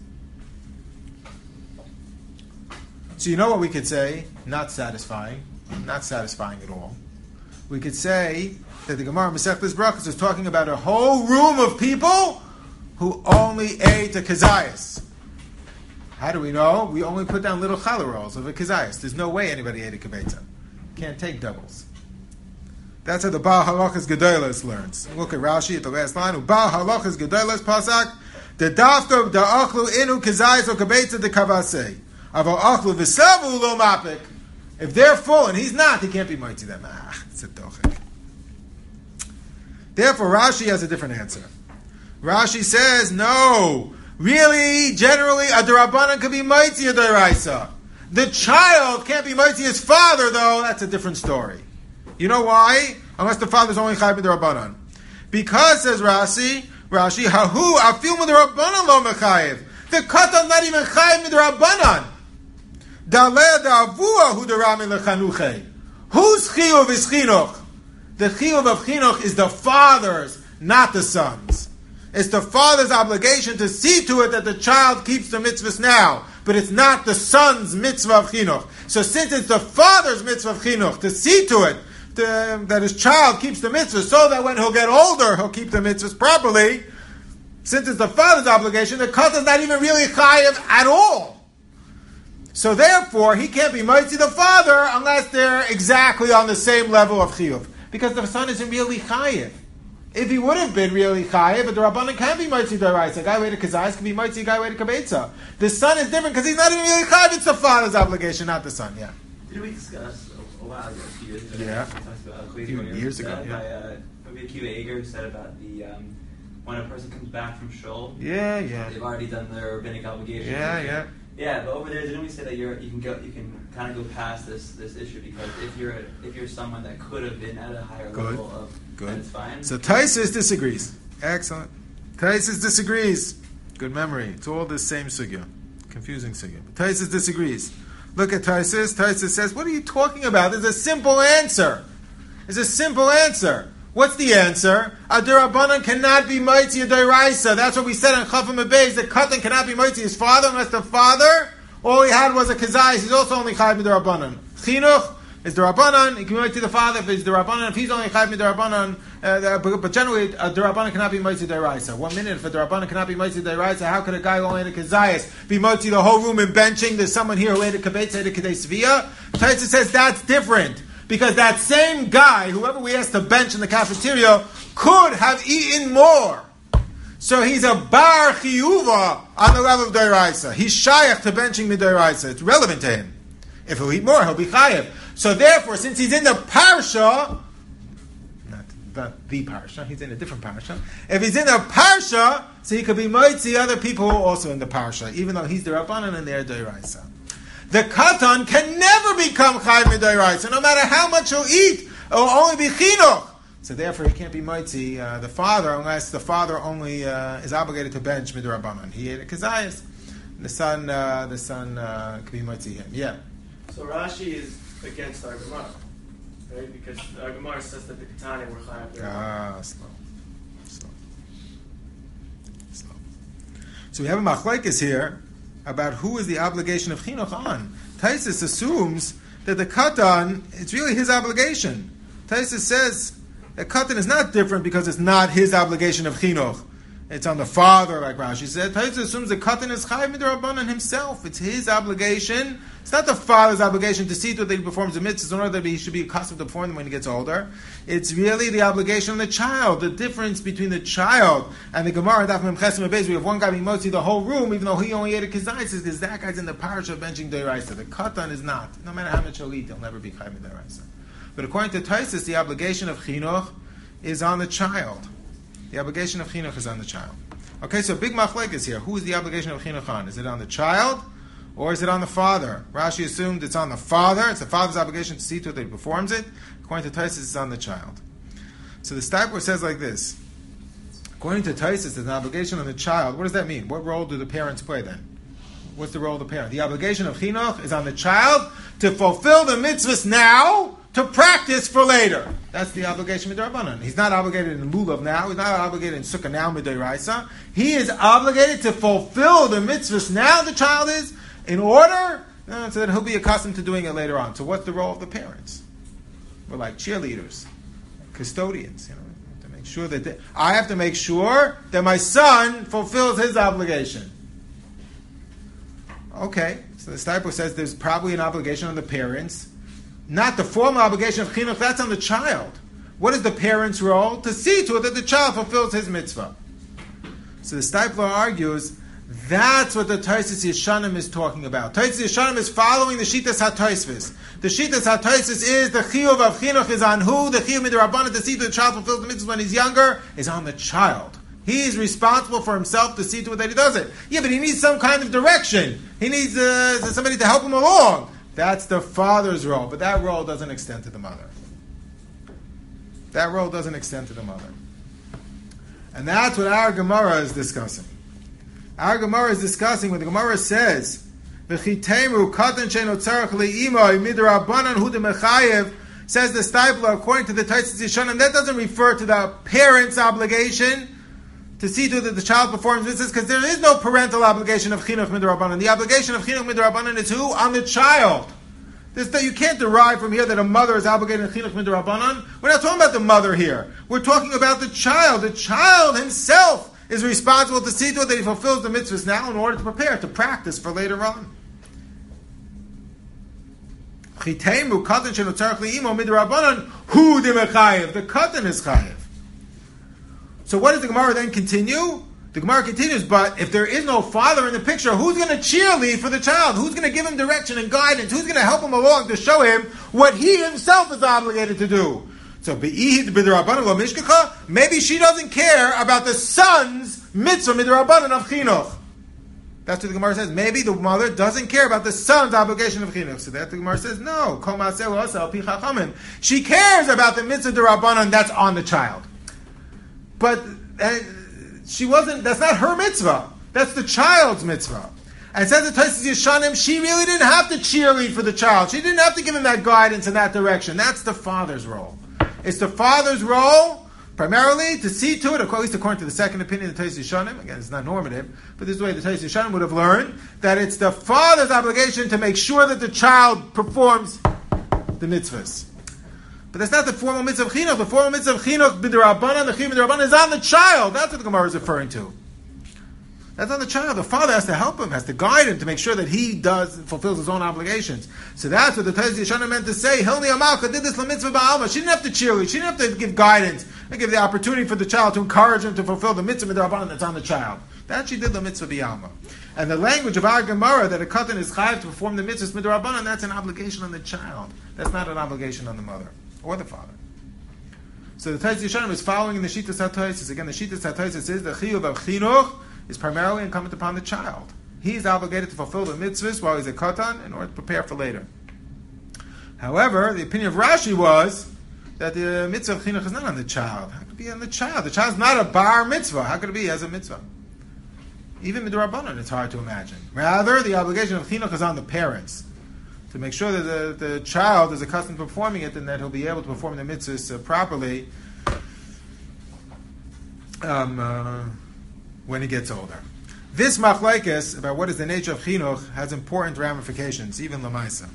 So you know what we could say? Not satisfying at all. We could say that the Gemara Masechtas Brachos is talking about a whole room of people who only ate a kazayas. How do we know? We only put down little challah rolls of a kazayas. There's no way anybody ate a kibetza. Can't take doubles. That's how the Baal Halachas Gedolos learns. Look at Rashi at the last line. Baal Halachas Gedolos pasak the dafto the achlu inu kazayas or kibetza the kavasei aval achlu v'savu lo mapik. If they're full and he's not, he can't be mighty them. It's a dochik. Therefore, Rashi has a different answer. Rashi says, no, really, generally, a derabanan could be mighty a deraisa. The child can't be mighty his father, though. That's a different story. You know why? Unless the father's only chayv derabanan. Because, says Rashi, hahu afil derabanan lo mechayev. The katan not even chayv derabanan. Daleh da'avua hu derami lechanuche. Whose chiyuv is chinuch? The chiyuv of chinuch is the father's, not the son's. It's the father's obligation to see to it that the child keeps the mitzvahs now, but it's not the son's mitzvah of chinuch. So since it's the father's mitzvah of chinuch to see to it that his child keeps the mitzvahs, so that when he'll get older he'll keep the mitzvahs properly, since it's the father's obligation, the katan is not even really chayiv at all. So therefore, he can't be mighty the father unless they're exactly on the same level of chiyuv. Because the son isn't really chayiv. If he would have been really chayiv, but the rabbanan can be mighty deraisa. A guy who ate a kazayas can be mighty, a guy who ate a kabetza. The son is different because he's not even really chayiv. It's the father's obligation, not the son. Yeah. Did we discuss a while ago, a few years ago? Yeah. We talked about a few years ago. Yeah. Rabbi Akiva Eger said about the when a person comes back from shul. Yeah. They've already done their rabbinic obligations. Yeah. Yeah, but over there, didn't we say that you can kind of go past this issue because if you're someone that could have been at a higher level of then it's fine. So Taisus disagrees. Excellent. Taisus disagrees. Good memory. It's all this same sugya, confusing sugya. But Taisus disagrees. Look at Taisus. Taisus says, "What are you talking about? There's a simple answer. There's a simple answer. What's the answer? A derabanan cannot be mighty a deraisa. That's what we said on Chafam Abayz. The katan cannot be mighty his father unless the father, all he had was a kazayis. He's also only chayv midarabanan. Chinuch is derabanan. He can be mighty the father if it's derabanan. If he's only chayv midarabanan, but generally a derabanan cannot be mighty deraisa. 1 minute, if a derabanan cannot be mighty deraisa, how could a guy who only had a kazayis be mighty the whole room in benching? There's someone here who ate a kabetz, ate a kadei svia. Taisa says that's different. Because that same guy, whoever we asked to bench in the cafeteria, could have eaten more. So he's a bar chiyuva on the level of deraisa. He's shayach to benching the deraisa. It's relevant to him. If he'll eat more, he'll be chayiv. So therefore, since he's in the parsha, not the parsha, he's in a different parsha. If he's in the parsha, so he could be moitzi other people who are also in the parsha, even though he's the rabbanan and they're deraisa. The katan can never become chayv midayraisa. No matter how much he'll eat, it will only be chinuch. So therefore, he can't be mighty the father unless the father only is obligated to bench midrabanan. He ate a kazayas. The son can be mighty him. Yeah. So Rashi is against our Gemara, right? Because our Gemara says that the Ketani were chayav. Slow. So we have a machlokes here about who is the obligation of chinuch on. Taisus assumes that the katan, it's really his obligation. Taisus says that katan is not different because it's not his obligation of chinuch. it's on the father, like Rashi said. Taisus assumes the katan is chayiv midrabanan himself. It's his obligation. It's not the father's obligation to see to it that he performs the mitzvahs in order that he should be accustomed to perform them when he gets older. It's really the obligation of the child. The difference between the child and the Gemara, Daf Mem Chesem Beis, we have one guy being motzi the whole room, even though he only ate a kizayis, is because that guy's in the parish of benching deiraisa. The katan is not. No matter how much he'll eat, he'll never be chayiv deiraisa. But according to Taisus, the obligation of chinuch is on the child. The obligation of chinuch is on the child. Okay, so big machlek is here. Who is the obligation of chinuch on? Is it on the child or is it on the father? Rashi assumed it's on the father. It's the father's obligation to see to it that he performs it. According to Taisus, it's on the child. So the Steipler says like this. According to Taisus, there's an obligation on the child. What does that mean? What role do the parents play then? What's the role of the parent? The obligation of chinuch is on the child to fulfill the mitzvahs now, to practice for later. That's the obligation midrabanan. He's not obligated in lulav now. He's not obligated in sukkah now midoraisa. He is obligated to fulfill the mitzvahs now. The child is in order so that he'll be accustomed to doing it later on. So what's the role of the parents? We're like cheerleaders, custodians. To make sure that I have to make sure that my son fulfills his obligation. Okay, so the Steipler says there's probably an obligation on the parents. Not the formal obligation of chinuch, that's on the child. What is the parent's role? To see to it that the child fulfills his mitzvah. So the Steipler argues, that's what the Taisus Yeshanim is talking about. Taisus Yeshanim is following the Shitas HaTaisvis. The Shitas HaTaisvis is the chiyuv of chinuch is on who? The chiyuv midrabanan to see that the child fulfills the mitzvah when he's younger is on the child. He is responsible for himself to see to it that he does it. Yeah, but he needs some kind of direction. He needs somebody to help him along. That's the father's role, but that role doesn't extend to the mother. That role doesn't extend to the mother. And that's what our Gemara is discussing. Our Gemara is discussing when the Gemara says, "V'chitemu katan she'eno tzarech le'imoi midrabanan hu demechayev," says the Steipler, according to the Taisus Yeshanim, that doesn't refer to the parent's obligation to see to that the child performs mitzvahs, because there is no parental obligation of chinuch midrabanan. The obligation of chinuch midrabanan is who? On the child. You can't derive from here that a mother is obligated to chinuch midrabanan. We're not talking about the mother here. We're talking about the child. The child himself is responsible to see to it that he fulfills the mitzvahs now in order to prepare, to practice for later on. The katan is chayev. So what does the Gemara then continue? The Gemara continues, but if there is no father in the picture, who's going to cheerlead for the child? Who's going to give him direction and guidance? Who's going to help him along to show him what he himself is obligated to do? So maybe she doesn't care about the son's mitzvah midrabanan of chinuch. That's what the Gemara says. Maybe the mother doesn't care about the son's obligation of chinuch. So that the Gemara says, no. She cares about the mitzvah midrabanan that's on the child. But she wasn't. That's not her mitzvah. That's the child's mitzvah. And it says the Taisus Yeshanim, she really didn't have to cheerlead for the child. She didn't have to give him that guidance in that direction. That's the father's role. It's the father's role, primarily, to see to it, at least according to the second opinion of the Taisus Yeshanim. Again, it's not normative, but this is the way the Taisus Yeshanim would have learned, that it's the father's obligation to make sure that the child performs the mitzvahs. But that's not the formal mitzvah of chinuch. The formal mitzvah of chinuch b'derabanan, the chinuch b'derabanan is on the child. That's what the Gemara is referring to. That's on the child. The father has to help him, has to guide him to make sure that he fulfills his own obligations. So that's what the Taisus Yeshanim meant to say. Hilni Amalka did this l'mitzvah ba'alma. She didn't have to cheerlead. She didn't have to give guidance and give the opportunity for the child to encourage him to fulfill the mitzvah b'derabanan that's on the child. That she did the mitzvah b'alma. And the language of our Gemara that a katan is chayav to perform the mitzvahs b'derabanan, that's an obligation on the child. That's not an obligation on the mother or the father. So the Taisus Yeshanim is following in the Shitas HaTaisvis. Again, the Shitas HaTaisvis is the chiyuv of chinuch is primarily incumbent upon the child. He's obligated to fulfill the mitzvahs while he's a katan in order to prepare for later. However, the opinion of Rashi was that the mitzvah of chinuch is not on the child. How could it be on the child? The child's not a bar mitzvah. How could it be as a mitzvah? Even midrabanan, it's hard to imagine. Rather, the obligation of chinuch is on the parents to make sure that the child is accustomed to performing it and that he'll be able to perform the mitzvahs properly when he gets older. This machlekes about what is the nature of chinuch has important ramifications, even lamaisa.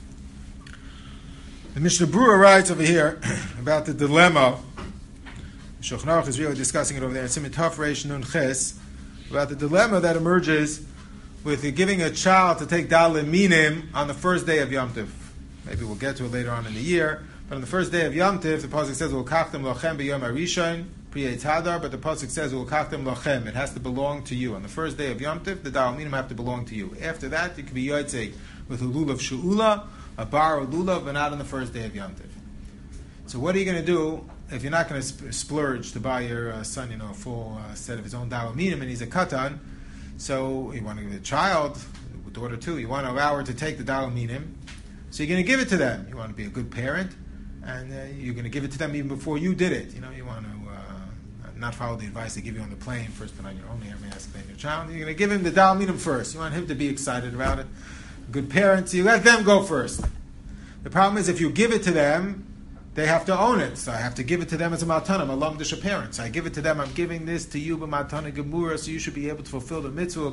The Mishnah Berurah writes over here about the dilemma Shulchan Aruch is really discussing it over there in Siman Tov Reish Nun Ches about the dilemma that emerges with giving a child to take Daled Minim on the first day of Yom Tov. Maybe we'll get to it later on in the year, but on the first day of Yom Tov, the pasuk says "Ulkachtem lochem b'yom harishon priyetz hadar," but the pasuk says "Ulkachtem lochem." It has to belong to you. On the first day of Yom Tov, the Daled Minim have to belong to you. After that, you can be yotzei with a lulav she'ula, a bar or lulav, but not on the first day of Yom Tov. So what are you going to do if you're not going to splurge to buy your son, a full set of his own Daled Minim, and he's a katan? So you want to give the child, the daughter too, you want to allow her to take the Daled Minim. So you're going to give it to them. You want to be a good parent, and you're going to give it to them even before you did it. You want to not follow the advice they give you on the plane. First put on your own hair mask, then your child. You're going to give him the Daled Minim first. You want him to be excited about it. Good parents, you let them go first. The problem is if you give it to them, they have to own it. So I have to give it to them as a matana. I'm a lamdish parent. So I give it to them. I'm giving this to you, but matana gemura. So you should be able to fulfill the mitzvah.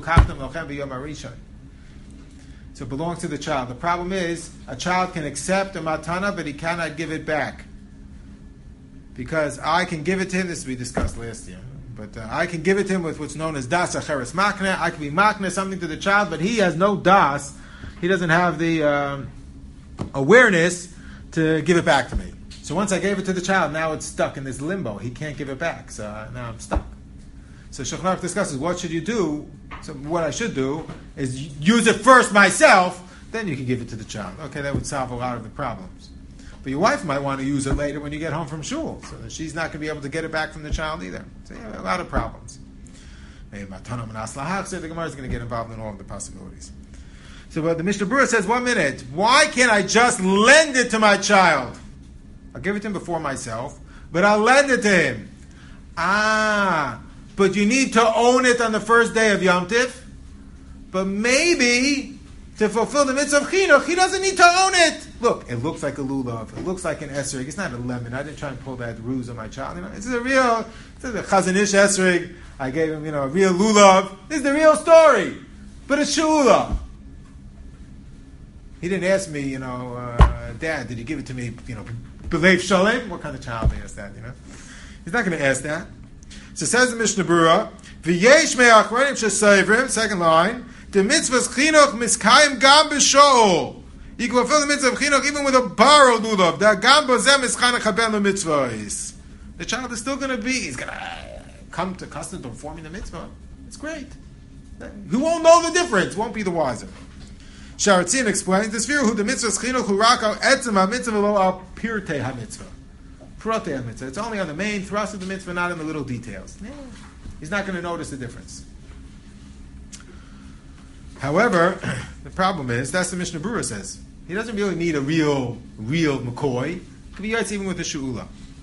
So it belongs to the child. The problem is a child can accept a matana, but he cannot give it back. Because I can give it to him. This we discussed last year. But I can give it to him with what's known as das acheres makne. I can be makne something to the child, but he has no das. He doesn't have the awareness to give it back to me. So once I gave it to the child, now it's stuck in this limbo. He can't give it back. So now I'm stuck. So Shulchan Aruch discusses what should you do. So what I should do is use it first myself, then you can give it to the child. Okay, that would solve a lot of the problems. But your wife might want to use it later when you get home from shul, so that she's not going to be able to get it back from the child either. So you have a lot of problems. Maybe Matanah Manas Lahach, the Gemara is going to get involved in all of the possibilities. So but the Mishnah Berurah says, 1 minute, why can't I just lend it to my child? I'll give it to him before myself, but I'll lend it to him. But you need to own it on the first day of Yom Tiv. But maybe to fulfill the mitzvah of chinuch, he doesn't need to own it. Look, it looks like a lulav. It looks like an esrog. It's not a lemon. I didn't try and pull that ruse on my child. This is a Chazon Ish esrog. I gave him, a real lulav. This is the real story. But it's she'ula. He didn't ask me, Dad, did you give it to me, b'leiv shalem? What kind of child asks that, He's not going to ask that. So says the Mishnah Berurah, v'yesh me'achronim shesayvrim, second line, the mitzvah's chinuch miskayim gam b'sho'ol. You can fulfill the mitzvah of chinuch even with a borrowed lulav. The gam b'zem mischanech haben l'mitzvahs. The child is still going to be, he's going to come to custom to performing the mitzvah. It's great. He won't know the difference, won't be the wiser. Sharatzin explains, the sphere who the mitzvah's chinuch hu rak al etzem ha-mitzvah lo al pirtei ha-mitzvah. It's only on the main thrust of the mitzvah, not in the little details. Yeah. He's not going to notice the difference. However, the problem is, that's the Mishnah Berurah says. He doesn't really need a real McCoy. It could be yites even with a she'ula.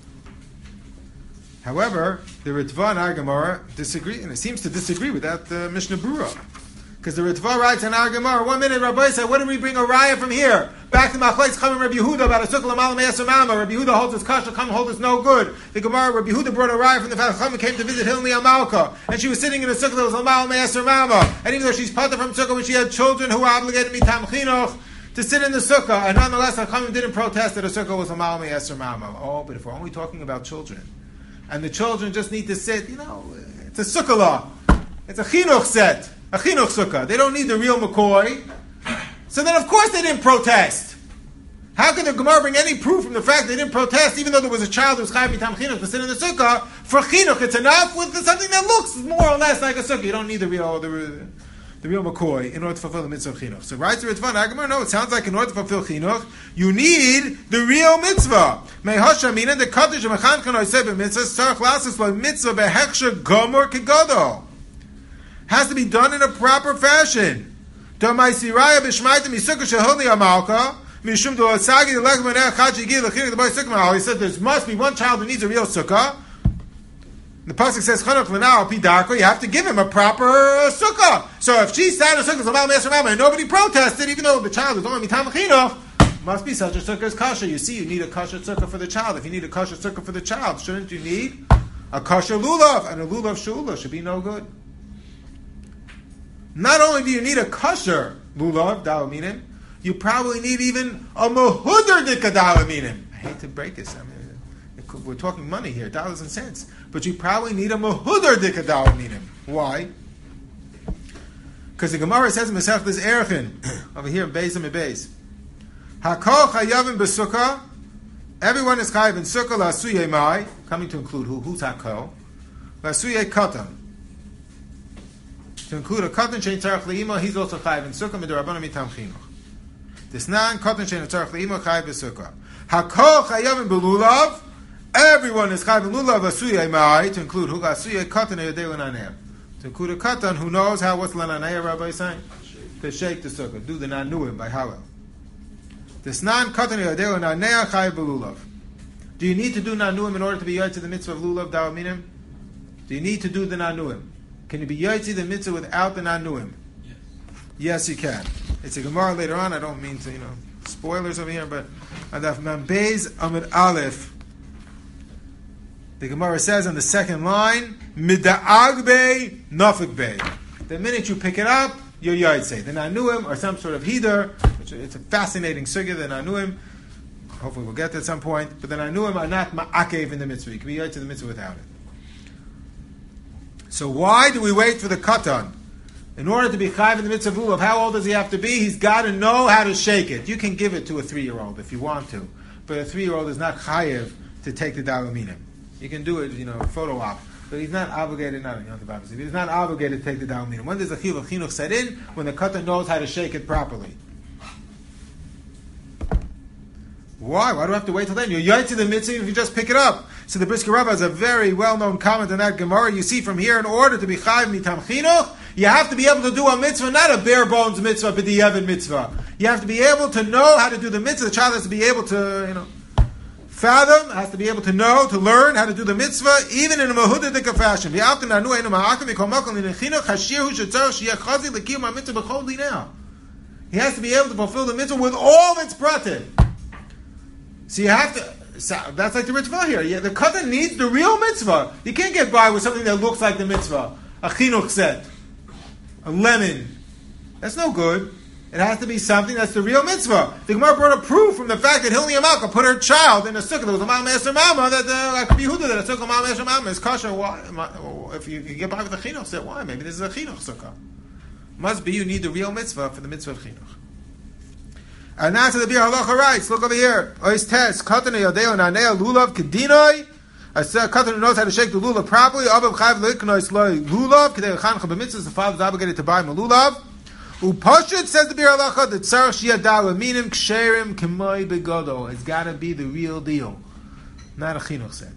However, the Ritva and our Gemara disagree, and it seems to disagree with that Mishnah Berurah. Because the Ritva writes in our Gemara, 1 minute, Rabbi said, what did we bring a raya from here? Back to Machlekes Chachamim Rabbi Yehuda about a sukkah l'malam me'aser mama. Rabbi Yehuda holds his kasha, come hold us no good. The Gemara, Rabbi Yehuda brought a raya from the fact that Chachamim came to visit Hilmi Amalka, and she was sitting in a sukkah that was l'malam me'aser mama. And even though she's pata from sukkah, when she had children who were obligated mitam chinuch to sit in the sukkah, and nonetheless Chachamim didn't protest that a sukkah was l'malam me'aser mama. Oh, but if we're only talking about children, and the children just need to sit, it's a sukkah law. It's a chinuch set. A chinuch sukkah. They don't need the real McCoy. So then, of course, they didn't protest. How can the Gemara bring any proof from the fact they didn't protest, even though there was a child who was chayav mitam chinuch to sit in the sukkah? For chinuch, it's enough with something that looks more or less like a sukkah. You don't need the real McCoy in order to fulfill the mitzvah of chinuch. So, right to Ritva and Gemara, no, it sounds like in order to fulfill chinuch, you need the real mitzvah. Mehasha mina the kaddish mechanchen oiseh b'mitzvah tzarich lasos b'mitzvah behechsher gomor kegadol. Has to be done in a proper fashion. He said there must be one child who needs a real sukkah. The pasuk says, you have to give him a proper sukkah. So if she sat in a sukkah and nobody protested, even though the child was only mitam chinuch, must be such a sukkah as kasher. You see, you need a kasher sukkah for the child. If you need a kasher sukkah for the child, shouldn't you need a kasher lulav? And a lulav she'ula should be no good. Not only do you need a kasher lulav, daled minim, you probably need even a mehuder dika daled minim. I hate to break this. We're talking money here, dollars and cents. But you probably need a Mahudar Dikadal Minim. Why? Because the Gemara says in Masechtas Erchin, over here in Beis and Beis, Hakol Chayavim B'Sukkah, everyone is chayav in Sukkah, La'asuyei Mai, coming to include who? Who's Hakol? La'asuyei Katan. To include a Katan Shein Tzarech Le'ima, he's also chayav in Sukkah, Midrabanan Mitam Chinuch. Desnan Katan Shein Tzarech Le'ima, chayav b'Sukkah. Hakol Chayavim B'Lulav, everyone is chayav in Lulav, La'asuyei Mai, to include who? La'asuyei Katan Yodei L'Naneim. To include a katan who knows how, what's l'naneya, Rabbi is saying? To shake the sukkah, do the nanuim by Hallel. Desnan katan yodei l'naneya chayav b'lulav. Do you need to do nanuim in order to be yotze the mitzvah of lulav da'aminim? Do you need to do the nanuim? Can you be yotze the mitzvah without the nanuim? Yes, you can. It's a Gemara later on. I don't mean to, spoilers over here, but Adaf Mambez Amid Aleph. The Gemara says on the second line, Mida'ag Bey, Nafik Bey. The minute you pick it up, you're Yaitse. The Nanuim are some sort of heater, which it's a fascinating sugya, the Nanuim. Hopefully we'll get to at some point. But the Nanuim are not Ma'akev in the mitzvah. You can be Yaitse the mitzvah without it. So why do we wait for the Katan? In order to be Chayiv in the mitzvah of Lulav, how old does he have to be? He's got to know how to shake it. You can give it to a 3-year-old if you want to. But a 3-year-old is not Chayiv to take the Dalaminim. You can do it, photo op. But he's not obligated, he's not obligated to take the Dalaminim. When does the Chiyuv of Chinuch set in? When the Katan knows how to shake it properly. Why? Why do I have to wait till then? You're Yaitse the mitzvah if you just pick it up. So the Brisker Rabbah has a very well-known comment on that Gemara. You see from here, in order to be Chayiv Mitam Chinuch, you have to be able to do a mitzvah, not a bare bones mitzvah, but the Yevon mitzvah. You have to be able to know how to do the mitzvah. The child has to be able to, fathom, has to be able to know, to learn how to do the mitzvah, even in a mahudadika fashion. He has to be able to fulfill the mitzvah with all its pratim. So you have to, that's like the mitzvah here. The katan needs the real mitzvah. You can't get by with something that looks like the mitzvah. A chinuch set. A lemon. That's no good. It has to be something that's the real mitzvah. The Gemara brought a proof from the fact that Hilni Amalka put her child in a sukkah. There was a mama Esther mama that like Yehuda that a sukkah mama Esther mama is kosher. Why? If you get by with a chinuch set, why? Maybe this is a chinuch sukkah. Must be you need the real mitzvah for the mitzvah of chinuch. And now to the Bir Halacha writes. Look over here. Ois tes katane yodeo nanea lulav kedinoi. A katan who knows how to shake the lulav properly. Abav chayv leiknois loy lulav kedei lechancha b'mitzvahs. The father is obligated to buy him a lulav. Upashut says the Bir Halacha that tzarech shiyadal minim ksherim k'moi begodo. It's got to be the real deal, not a chinuch set.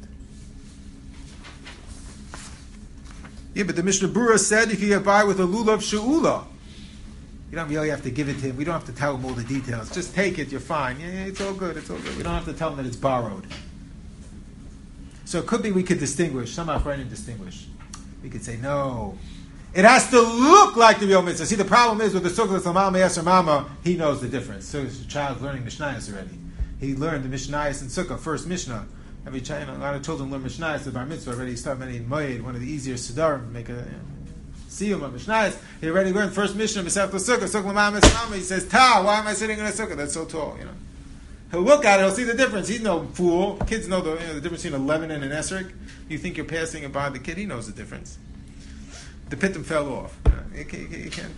Yeah, but the Mishnah Berurah said you can get by with a lulav she'ula. You don't really have to give it to him. We don't have to tell him all the details. Just take it. You're fine. Yeah, it's all good. It's all good. We don't have to tell him that it's borrowed. So it could be we could distinguish. Some are afraid to distinguish. We could say no. It has to look like the real mitzvah. See, the problem is with the sukkah of Mama Yasser Mama, he knows the difference. So his child's learning Mishnayos already. He learned the Mishnayos and Sukkah, first Mishnah. Every child, a lot of children learn Mishnayos, the Bar Mitzvah already. Start many Moed, one of the easier Siddharim, make a Siyum of Mishnayos. He already learned first Mishnah, Masech Sukkah, Sukkah Mama Yasser Mama. He says, "Ta, why am I sitting in a sukkah that's so tall?" He'll look at it, he'll see the difference. He's no fool. Kids know the difference between a Levin and an Esrik. You think you're passing it by the kid, he knows the difference. The pittim fell off. You can't.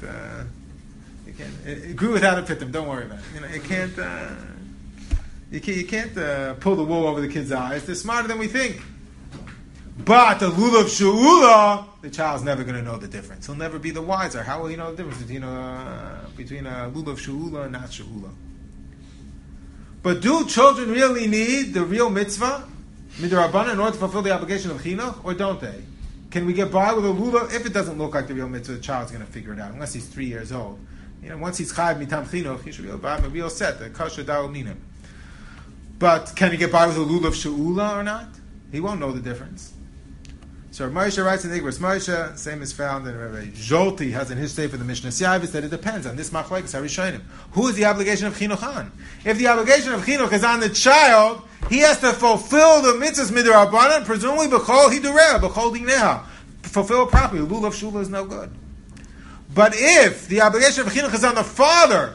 It grew without a pittim. Don't worry about it. It can't. You can't pull the wool over the kid's eyes. They're smarter than we think. But the lulav she'ula, the child's never going to know the difference. He'll never be the wiser. How will he know the difference between a lulav she'ula and not she'ula? But do children really need the real mitzvah, midrabanan, in order to fulfill the obligation of chinuch, or don't they? Can we get by with a lulav? If it doesn't look like the real mitzvah, the child's going to figure it out, unless he's 3 years old. Once he's chayiv mitam chinuch, he should be able to buy him a real set, the kosher dal minim. But can he get by with a lulav she'ula or not? He won't know the difference. So Moshe writes in the Igros Moshe, same is found in Rabbi Zolti has in his statement the Mishnah Siavis that it depends on this machlokes harishonim. Who is the obligation of chinuch on? If the obligation of chinuch is on the child, he has to fulfill the mitzvahs midrabanan, presumably b'chol hidureh, b'chol dineha, fulfill it properly. Lulav shula is no good. But if the obligation of chinuch is on the father,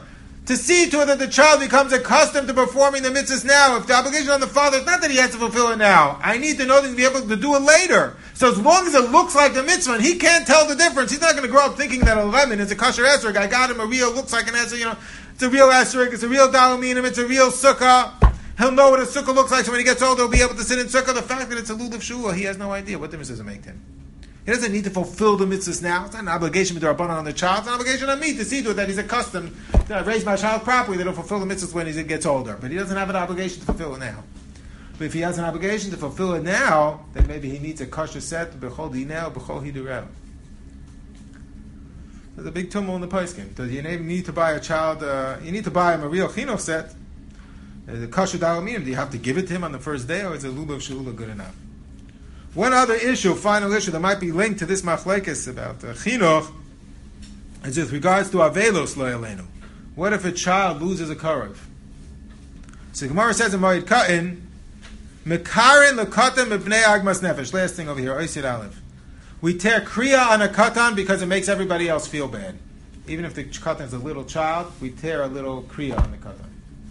to see to it that the child becomes accustomed to performing the mitzvahs now. If the obligation on the father is not that he has to fulfill it now, I need to know that he'll be able to do it later. So as long as it looks like the mitzvah, and he can't tell the difference, he's not going to grow up thinking that a lemon is a kosher esrog. I got him a real, looks like an esrog, it's a real esrog, it's a real dalaminim, it's a real sukkah. He'll know what a sukkah looks like, so when he gets older, he'll be able to sit in sukkah. The fact that it's a lulav shula, he has no idea. What difference does it make to him? He doesn't need to fulfill the mitzvahs now. It's not an obligation to Rabbanan on the child. It's an obligation on me to see to it that he's accustomed to raise my child properly, that he'll fulfill the mitzvahs when he gets older. But he doesn't have an obligation to fulfill it now. But if he has an obligation to fulfill it now, then maybe he needs a kosher set, b'chol dinah, b'chol hidurel. There's a big tumult in the poskim. Does you need to buy a child, you need to buy him a real chinuch set, the kosher dalaminim, do you have to give it to him on the first day, or is a lulav shula good enough? One other issue, final issue, that might be linked to this machlekes about chinuch, is with regards to avelos lo yalenu. What if a child loses a karev? So Gemara says in Moed Katan, mekarin lekatan mebnei agmas nefesh. Last thing over here, Oisid Aleph. We tear kriya on a katan because it makes everybody else feel bad. Even if the katan is a little child, we tear a little kriya on the katan.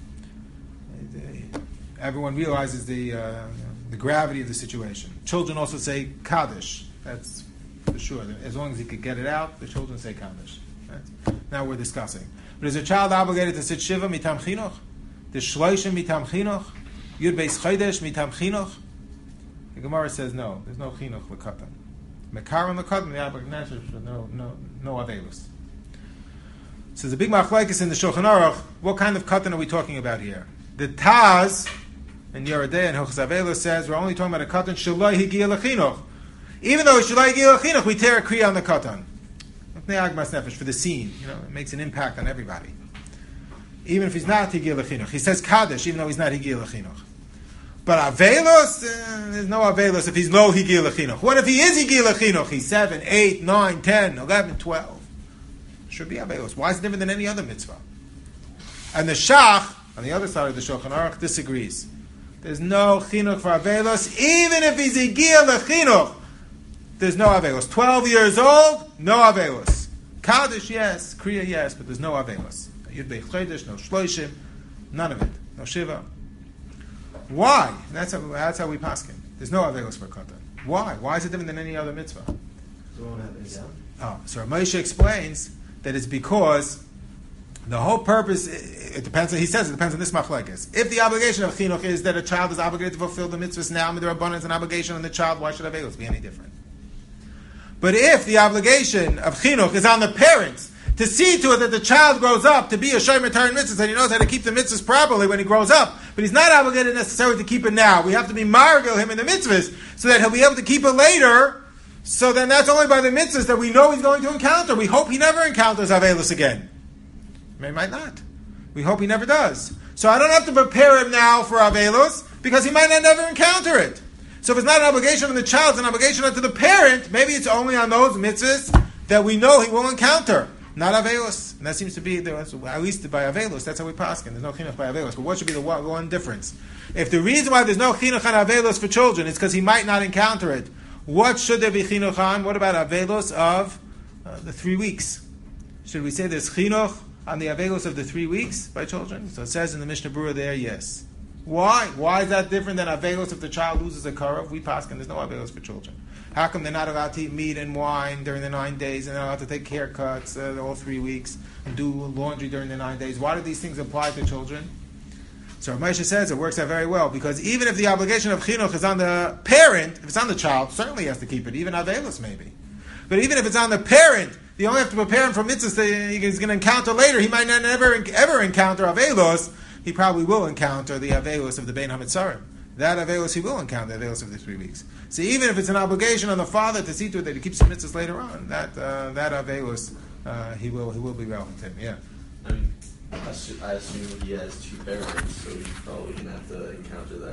Everyone realizes the gravity of the situation. Children also say Kaddish. That's for sure. As long as he could get it out, the children say Kaddish. Right? Now we're discussing. But is a child obligated to sit Shiva mitam chinuch? The Shloishim mitam chinuch? Yud Beis Chodesh mitam chinuch? The Gemara says no. There's no chinuch l'katan. Mekaron l'katan, the Abba Gnasher, no avelus. So there's a big machlekes in the Shulchan Aruch. What kind of katan are we talking about here? The Taz and Yerodei and Hilchos Avelos says we're only talking about a katan shaloi higia lechinuch. Even though it's shaloi higia lechinuch, we tear a kriya on the katan. For the scene, it makes an impact on everybody. Even if he's not higia lechinuch, he says kaddish, even though he's not higia lechinuch. But avelos, there's no avelos if he's low higia lechinuch. What if he is higia lechinuch? He's 7, 8, 9, 10, 11, 12. Should be avelos. Why is it different than any other mitzvah? And the Shach on the other side of the Shulchan Aruch disagrees. There's no chinuch for avelos, even if he's higia lechinuch. There's no avelos. 12 years old, no avelos. Kaddish, yes. Kriya, yes, but there's no avelos. Yud Beis Chodesh, no shloishim, none of it. No shiva. Why? And that's how we paskin. There's no avelos for katan. Why? Why is it different than any other mitzvah? So Moshe explains that it's because the whole purpose, it depends on this machlekes. If the obligation of chinuch is that a child is obligated to fulfill the mitzvahs now, and there are an obligation on the child, why should avelos be any different? But if the obligation of chinuch is on the parents to see to it that the child grows up to be a shomer Torah mitzvahs and he knows how to keep the mitzvahs properly when he grows up, but he's not obligated necessarily to keep it now. We have to be margil him in the mitzvahs so that he'll be able to keep it later. So then that's only by the mitzvahs that we know he's going to encounter. We hope he never encounters avelos again. He might not. We hope he never does. So I don't have to prepare him now for avelos because he might not never encounter it. So if it's not an obligation on the child, it's an obligation onto the parent, maybe it's only on those mitzvahs that we know he will encounter, not avelos. And that seems to be, at least by avelos, that's how we paskin. There's no chinuch by avelos. But what should be the one difference? If the reason why there's no chinuch on avelos for children is because he might not encounter it, what should there be chinuch on? What about avelos of the 3 weeks? Should we say there's chinuch on the avelos of the 3 weeks by children? So it says in the Mishnah Berurah there, yes. Why? Why is that different than avelos if the child loses a karev? We paskin, there's no avelos for children. How come they're not allowed to eat meat and wine during the 9 days, and they're allowed to take haircuts all 3 weeks, and do laundry during the 9 days? Why do these things apply to children? So Moshe says it works out very well, because even if the obligation of chinuch is on the parent, if it's on the child, certainly he has to keep it, even avelos maybe. But even if it's on the parent, you only have to prepare him for mitzvahs that he's going to encounter later. He might not ever encounter avelos. He probably will encounter the avelos of the Bein HaMetzarim. That avelos he will encounter, the avelos of the 3 weeks. So even if it's an obligation on the father to see to it that he keeps the mitzvahs later on, that avelos he will be relevant to him. Yeah. I assume he has 2 parents, so he's probably going to have to encounter that.